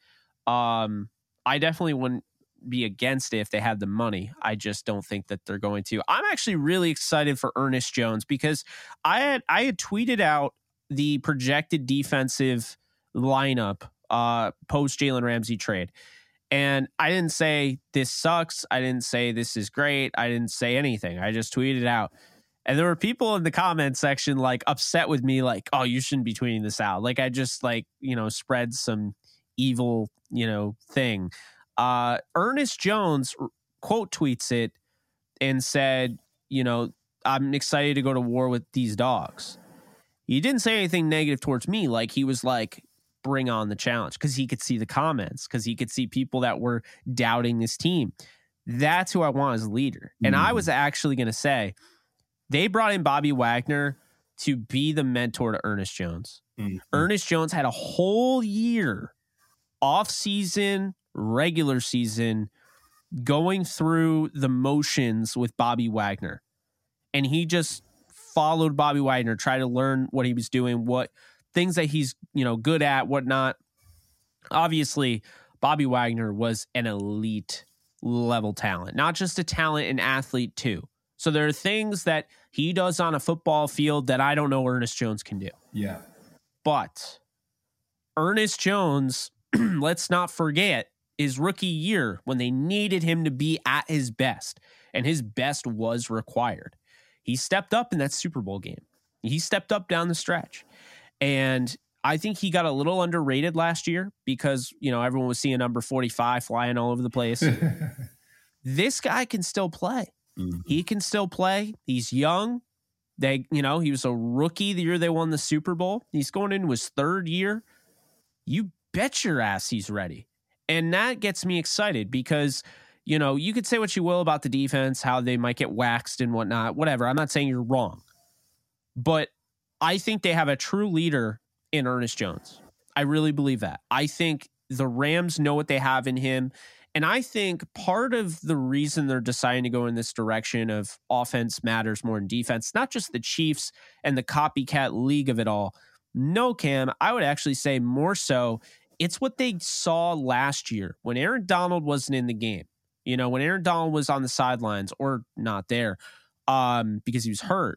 I definitely wouldn't be against it if they had the money. I just don't think that they're going to. I'm actually really excited for Ernest Jones because I had tweeted out the projected defensive lineup post Jalen Ramsey trade. And I didn't say this sucks. I didn't say this is great. I didn't say anything. I just tweeted it out. And there were people in the comment section upset with me, oh, you shouldn't be tweeting this out. I just spread some evil, thing. Ernest Jones quote tweets it and said, I'm excited to go to war with these dogs. He didn't say anything negative towards me. He was bring on the challenge, because he could see the comments, because he could see people that were doubting this team. That's who I want as a leader. And I was actually going to say, they brought in Bobby Wagner to be the mentor to Ernest Jones. Ernest Jones had a whole year, off season, regular season, going through the motions with Bobby Wagner. And he just followed Bobby Wagner, tried to learn what he was doing, what things that he's, good at, whatnot. Obviously, Bobby Wagner was an elite level talent, not just a talent, an athlete too. So there are things that he does on a football field that I don't know Ernest Jones can do. Yeah. But Ernest Jones, let's not forget, his rookie year when they needed him to be at his best, and his best was required. He stepped up in that Super Bowl game. He stepped up down the stretch. And I think he got a little underrated last year because, everyone was seeing number 45 flying all over the place. This guy can still play. He can still play. He's young. He was a rookie the year they won the Super Bowl. He's going into his third year. You bet your ass he's ready. And that gets me excited because, you could say what you will about the defense, how they might get waxed and whatnot, whatever. I'm not saying you're wrong. But I think they have a true leader in Ernest Jones. I really believe that. I think the Rams know what they have in him. And I think part of the reason they're deciding to go in this direction of offense matters more than defense, not just the Chiefs and the copycat league of it all. No, Cam, I would actually say more so, it's what they saw last year when Aaron Donald wasn't in the game. When Aaron Donald was on the sidelines or not there because he was hurt.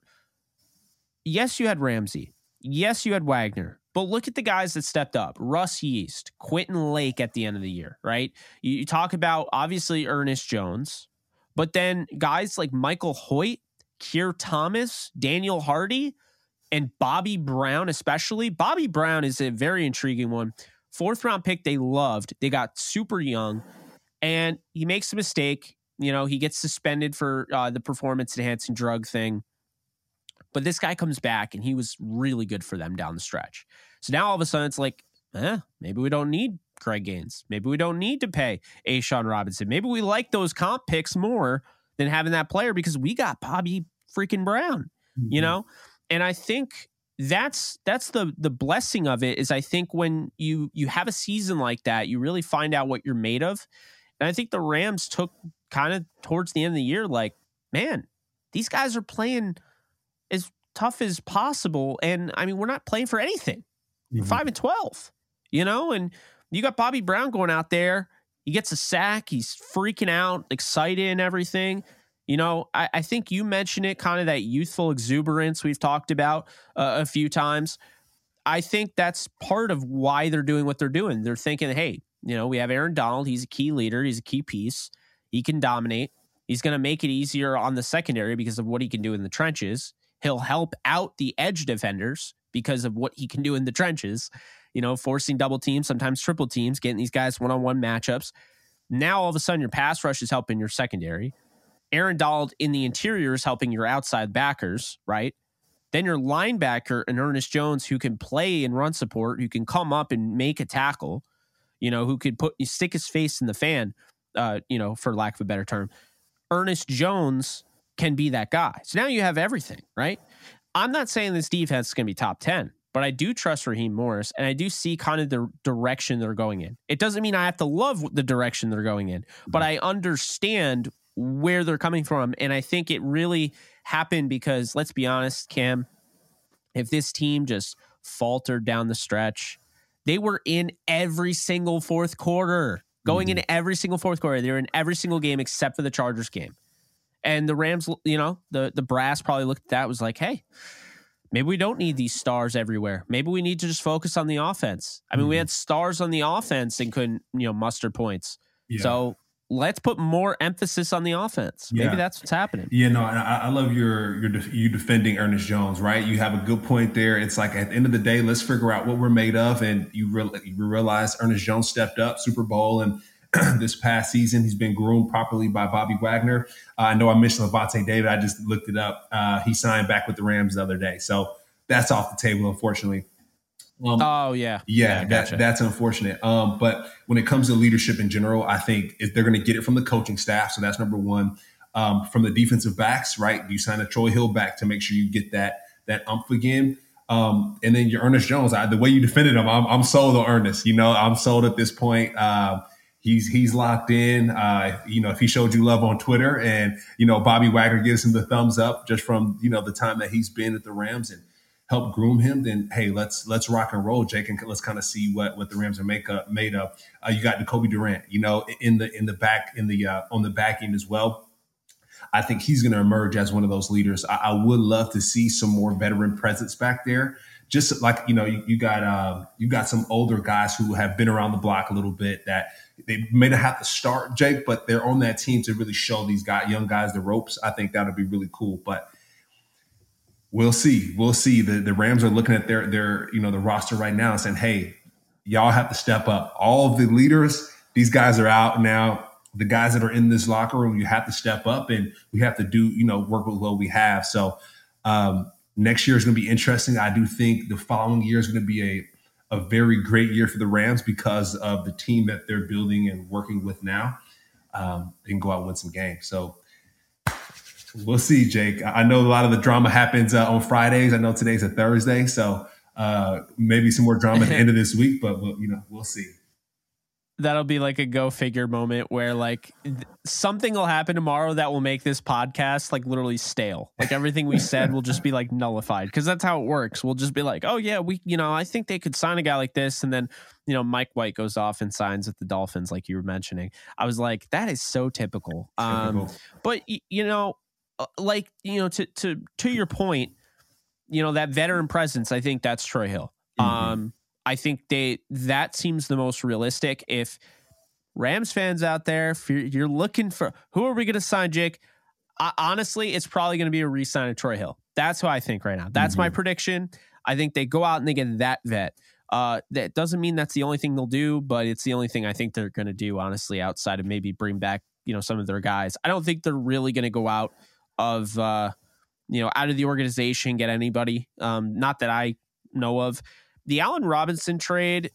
Yes, you had Ramsey. Yes, you had Wagner. But look at the guys that stepped up. Russ Yeast, Quentin Lake at the end of the year, right? You talk about, obviously, Ernest Jones. But then guys like Michael Hoyt, Keir Thomas, Daniel Hardy, and Bobby Brown especially. Bobby Brown is a very intriguing one. 4th-round pick they loved. They got super young. And he makes a mistake. He gets suspended for the performance-enhancing drug thing. But this guy comes back, and he was really good for them down the stretch. So now all of a sudden it's maybe we don't need Craig Gaines. Maybe we don't need to pay A'Shawn Robinson. Maybe we like those comp picks more than having that player because we got Bobby freaking Brown, you know? And I think that's the blessing of it is I think when you have a season like that, you really find out what you're made of. And I think the Rams took kind of towards the end of the year, like, man, these guys are playing as tough as possible. And I mean, we're not playing for anything. We're 5-12, you know, and you got Bobby Brown going out there. He gets a sack. He's freaking out, excited and everything. You know, I think you mentioned it, kind of that youthful exuberance we've talked about a few times. I think that's part of why they're doing what they're doing. They're thinking, hey, you know, we have Aaron Donald. He's a key leader. He's a key piece. He can dominate. He's going to make it easier on the secondary because of what he can do in the trenches. He'll help out the edge defenders because of what he can do in the trenches, you know, forcing double teams, sometimes triple teams, getting these guys one-on-one matchups. Now, all of a sudden, your pass rush is helping your secondary. Aaron Donald in the interior is helping your outside backers, right? Then your linebacker and Ernest Jones, who can play and run support, who can come up and make a tackle, you know, who could stick his face in the fan, you know, for lack of a better term. Ernest Jones can be that guy. So now you have everything, right? I'm not saying this defense is going to be top 10, but I do trust Raheem Morris, and I do see kind of the direction they're going in. It doesn't mean I have to love the direction they're going in, but I understand where they're coming from. And I think it really happened because, let's be honest, Cam, if this team just faltered down the stretch, they were in every single fourth quarter, going into every single fourth quarter. They were in every single game except for the Chargers game. And the Rams, you know, the brass probably looked at that, was like, hey, maybe we don't need these stars everywhere. Maybe we need to just focus on the offense. I mean, we had stars on the offense and couldn't, you know, muster points. Yeah. So let's put more emphasis on the offense. Maybe that's what's happening. Yeah, no, I love you defending Ernest Jones, right? You have a good point there. It's like at the end of the day, let's figure out what we're made of. And you realize Ernest Jones stepped up, Super Bowl, and this past season he's been groomed properly by Bobby Wagner. I know I mentioned Lavonte David. I just looked it up. He signed back with the Rams the other day. So that's off the table, unfortunately. Gotcha. That's unfortunate. But when it comes to leadership in general, I think they're going to get it from the coaching staff. So that's number one. From the defensive backs, right? You sign a Troy Hill back to make sure you get that umph again. And then your Ernest Jones, the way you defended him, I'm sold on Ernest. You know, I'm sold at this point. He's locked in. You know, if he showed you love on Twitter, and you know Bobby Wagner gives him the thumbs up just from, you know, the time that he's been at the Rams and help groom him, then hey, let's rock and roll, Jake, and let's kind of see what the Rams are made of. You got Jacoby Durant, you know, on the back end as well. I think he's going to emerge as one of those leaders. I would love to see some more veteran presence back there. Just like, you know, you got some older guys who have been around the block a little bit that they may not have to start, Jake, but they're on that team to really show these young guys the ropes. I think that would be really cool. But we'll see. The Rams are looking at their you know, the roster right now and saying, hey, y'all have to step up. All of the leaders, these guys are out now. The guys that are in this locker room, you have to step up, and we have to do, you know, work with what we have. So next year is going to be interesting. I do think the following year is going to be a very great year for the Rams because of the team that they're building and working with now. They can go out and win some games. So we'll see, Jake. I know a lot of the drama happens on Fridays. I know today's a Thursday, so maybe some more drama at the end of this week, but we'll see. That'll be like a go figure moment where like something will happen tomorrow that will make this podcast like literally stale. Like everything we said will just be like nullified, because that's how it works. We'll just be like, oh yeah, I think they could sign a guy like this. And then, you know, Mike White goes off and signs with the Dolphins, like you were mentioning. I was like, that is so typical. But you know, like, you know, to your point, you know, that veteran presence, I think that's Troy Hill. I think that seems the most realistic. If Rams fans out there, if you're looking for who are we going to sign, Jake? Honestly, it's probably going to be a re-sign of Troy Hill. That's who I think right now. That's my prediction. I think they go out and they get that vet. That doesn't mean that's the only thing they'll do, but it's the only thing I think they're going to do, honestly, outside of maybe bring back, you know, some of their guys. I don't think they're really going to go out of, you know, out of the organization, get anybody. Not that I know of. The Allen Robinson trade,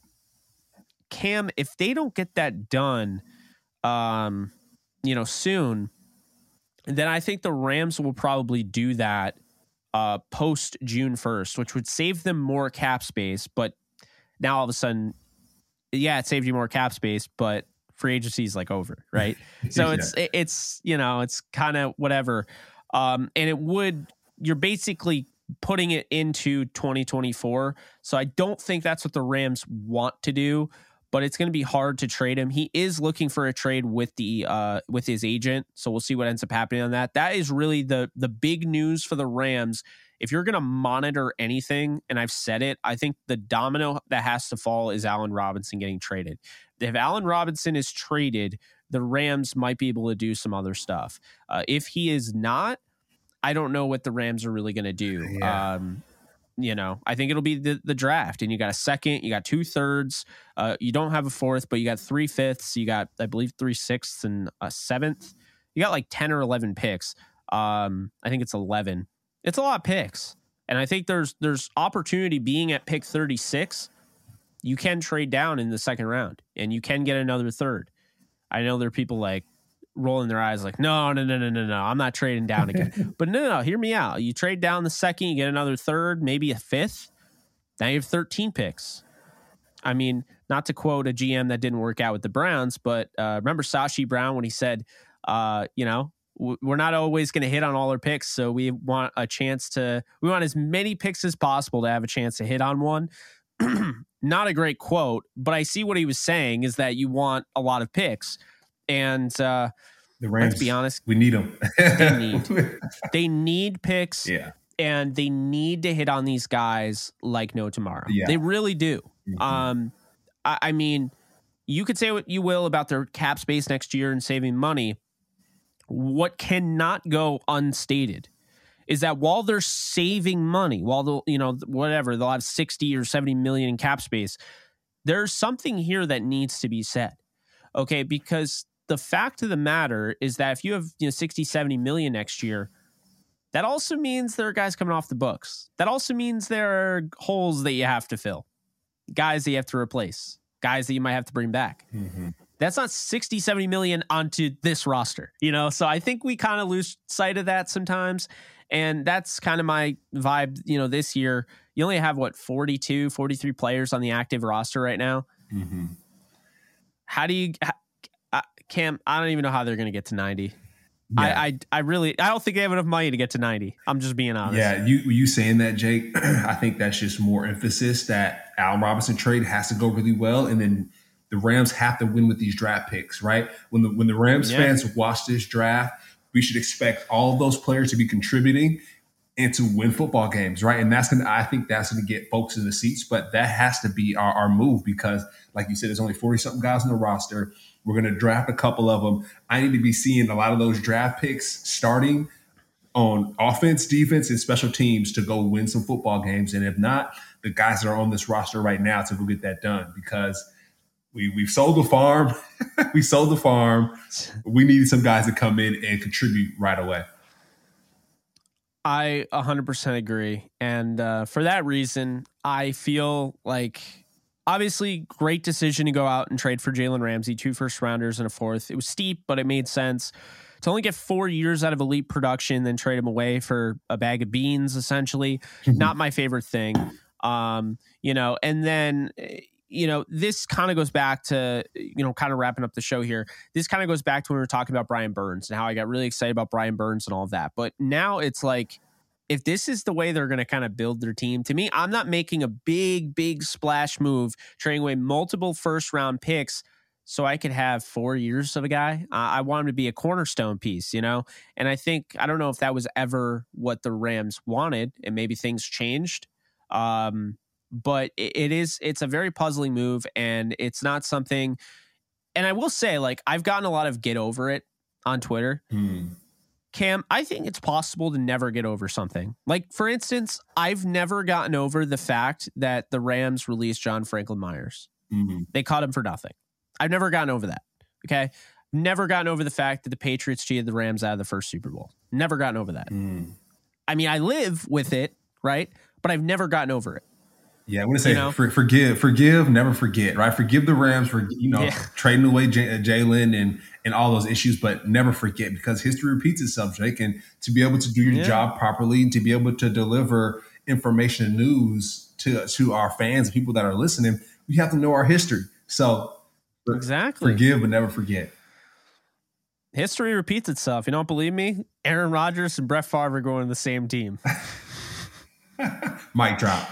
Cam, if they don't get that done, you know, soon, then I think the Rams will probably do that post June 1st, which would save them more cap space. But now all of a sudden, yeah, it saved you more cap space, but free agency is like over, right? So it's kind of whatever. And you're basically putting it into 2024. So I don't think that's what the Rams want to do, but it's going to be hard to trade him. He is looking for a trade with his agent. So we'll see what ends up happening on that. That is really the big news for the Rams. If you're going to monitor anything, and I've said it, I think the domino that has to fall is Allen Robinson getting traded. If Allen Robinson is traded, the Rams might be able to do some other stuff. If he is not, I don't know what the Rams are really going to do. Yeah. I think it'll be the draft, and you got a second, you got 2/3. You don't have a fourth, but you got 3/5. You got, I believe, 3/6 and a 7th. You got like 10 or 11 picks. I think it's 11. It's a lot of picks. And I think there's opportunity being at pick 36. You can trade down in the second round and you can get another third. I know there are people like rolling their eyes like, no, I'm not trading down again. But no, hear me out. You trade down the second, you get another third, maybe a fifth. Now you have 13 picks. I mean, not to quote a GM that didn't work out with the Browns, but remember Sashi Brown when he said, we're not always going to hit on all our picks, so we want as many picks as possible to have a chance to hit on one. Not a great quote, but I see what he was saying is that you want a lot of picks. And the Rams, let's be honest, we need them. They need picks, yeah, and they need to hit on these guys like no tomorrow. Yeah. They really do. Mm-hmm. I mean, you could say what you will about their cap space next year and saving money. What cannot go unstated is that while they're saving money, while they'll have 60 or 70 million in cap space, there's something here that needs to be said. Okay, because the fact of the matter is that if you have 60, 70 million next year, that also means there are guys coming off the books. That also means there are holes that you have to fill, guys that you have to replace, guys that you might have to bring back. Mm-hmm. That's not 60, 70 million onto this roster, So I think we kind of lose sight of that sometimes. And that's kind of my vibe, this year. You only have, 42, 43 players on the active roster right now. Mm-hmm. How do you, Cam, I don't even know how they're going to get to 90. Yeah. I don't think they have enough money to get to 90. I'm just being honest. Yeah, you saying that, Jake, I think that's just more emphasis that Allen Robinson trade has to go really well. And then the Rams have to win with these draft picks, right? When the Rams fans watch this draft, we should expect all of those players to be contributing and to win football games, right? And I think that's going to get folks in the seats, but that has to be our move because, like you said, there's only 40-something guys on the roster. We're going to draft a couple of them. I need to be seeing a lot of those draft picks starting on offense, defense, and special teams to go win some football games. And if not, the guys that are on this roster right now to go get that done because we've sold the farm. We sold the farm. We needed some guys to come in and contribute right away. I 100% agree. And for that reason, I feel like obviously great decision to go out and trade for Jalen Ramsey, 2 first-rounders and a 4th. It was steep, but it made sense. To only get 4 years out of elite production, then trade him away for a bag of beans, essentially. Not my favorite thing. And then, this kind of goes back to, kind of wrapping up the show here. This kind of goes back to when we were talking about Brian Burns and how I got really excited about Brian Burns and all of that. But now it's like, if this is the way they're going to kind of build their team, to me, I'm not making a big splash move, trading away multiple first-round picks so I could have 4 years of a guy. I want him to be a cornerstone piece, And I don't know if that was ever what the Rams wanted, and maybe things changed. But it's a very puzzling move, and it's not something. And I will say, I've gotten a lot of get over it on Twitter. Cam, I think it's possible to never get over something. For instance, I've never gotten over the fact that the Rams released John Franklin Myers. Mm-hmm. They caught him for nothing. I've never gotten over that. Okay. Never gotten over the fact that the Patriots cheated the Rams out of the first Super Bowl. Never gotten over that. I mean, I live with it, right? But I've never gotten over it. Yeah, I want to say forgive, never forget, right? Forgive the Rams for trading away Jalen and all those issues, but never forget, because history repeats itself, Jake. And to be able to do your job properly, and to be able to deliver information and news to our fans and people that are listening, we have to know our history. So forgive, but never forget. History repeats itself. You don't believe me? Aaron Rodgers and Brett Favre are going to the same team. Mic drop.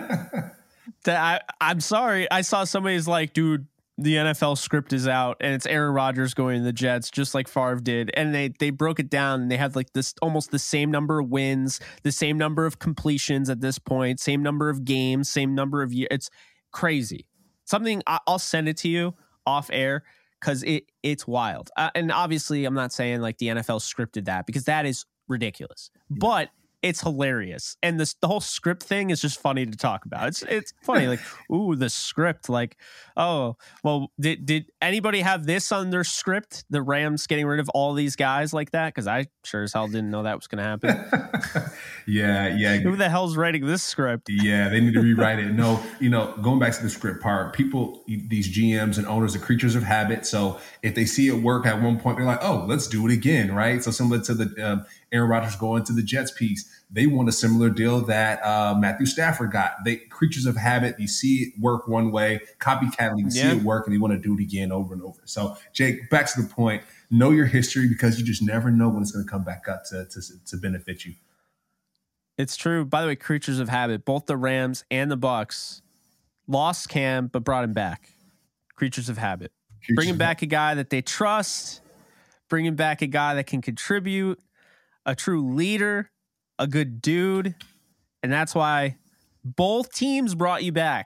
I'm sorry. I saw somebody's like, dude, the NFL script is out and it's Aaron Rodgers going to the Jets, just like Favre did. And they broke it down and they had like this almost the same number of wins, the same number of completions at this point, same number of games, same number of years. It's crazy. Something I'll send it to you off air because it's wild. And obviously I'm not saying like the NFL scripted that, because that is ridiculous, but it's hilarious. And the whole script thing is just funny to talk about. It's funny. Like, ooh, the script. Like, oh, well, did anybody have this on their script? The Rams getting rid of all these guys like that? Because I sure as hell didn't know that was going to happen. Yeah. Who the hell's writing this script? Yeah, they need to rewrite it. No, going back to the script part, people, these GMs and owners are creatures of habit. So if they see it work at one point, they're like, oh, let's do it again, right? So similar to the Aaron Rodgers going to the Jets piece, they want a similar deal that Matthew Stafford got. They creatures of habit. You see it work one way, copycat, you see it work, and they want to do it again over and over. So, Jake, back to the point, know your history, because you just never know when it's going to come back up to benefit you. It's true. By the way, creatures of habit, both the Rams and the Bucks lost Cam, but brought him back. Creatures of habit. Bringing back a guy that they trust, bringing back a guy that can contribute, a true leader, a good dude. And that's why both teams brought you back.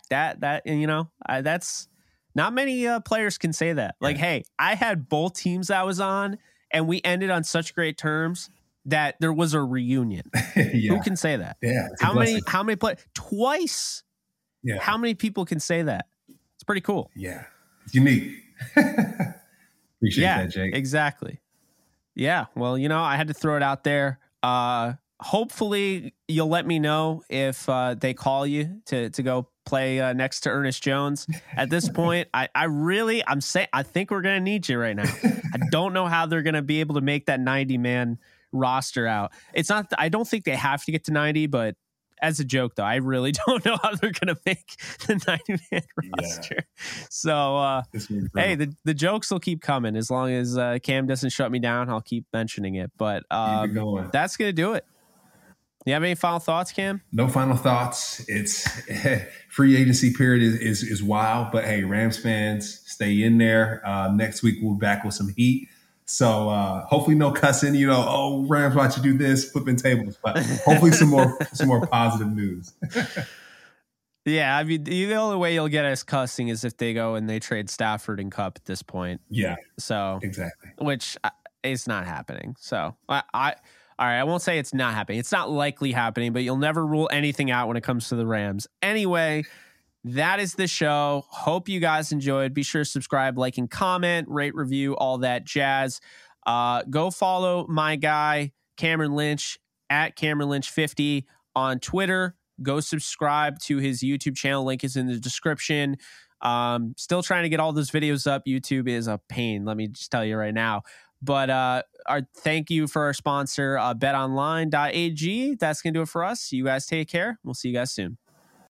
That's not many players can say that. Like, hey, I had both teams I was on and we ended on such great terms that there was a reunion. Who can say that? Yeah. How many play twice? Yeah. How many people can say that? It's pretty cool. Yeah. It's unique. Appreciate that, Jake. Exactly. Yeah. Well, I had to throw it out there. Hopefully you'll let me know if they call you to go play next to Ernest Jones. At this point, I think we're going to need you right now. I don't know how they're going to be able to make that 90-man roster out. It's not, I don't think they have to get to 90, but as a joke though, I really don't know how they're going to make the 90-man roster. So, hey, the jokes will keep coming as long as Cam doesn't shut me down. I'll keep mentioning it, but that's going to do it. You have any final thoughts, Cam? No final thoughts. It's free agency period is wild, but hey, Rams fans, stay in there. Next week we'll be back with some heat. So hopefully no cussing, oh, Rams, why'd you do this? Flipping tables, but hopefully some more positive news. Yeah, I mean, the only way you'll get us cussing is if they go and they trade Stafford and Kupp at this point. Yeah. So exactly, which is not happening. So all right, I won't say it's not happening. It's not likely happening, but you'll never rule anything out when it comes to the Rams. Anyway, that is the show. Hope you guys enjoyed. Be sure to subscribe, like, and comment, rate, review, all that jazz. Go follow my guy, Cameron Lynch, at Cameron Lynch 50 on Twitter. Go subscribe to his YouTube channel. Link is in the description. Still trying to get all those videos up. YouTube is a pain, let me just tell you right now. But our thank you for our sponsor, betonline.ag. That's going to do it for us. You guys take care. We'll see you guys soon.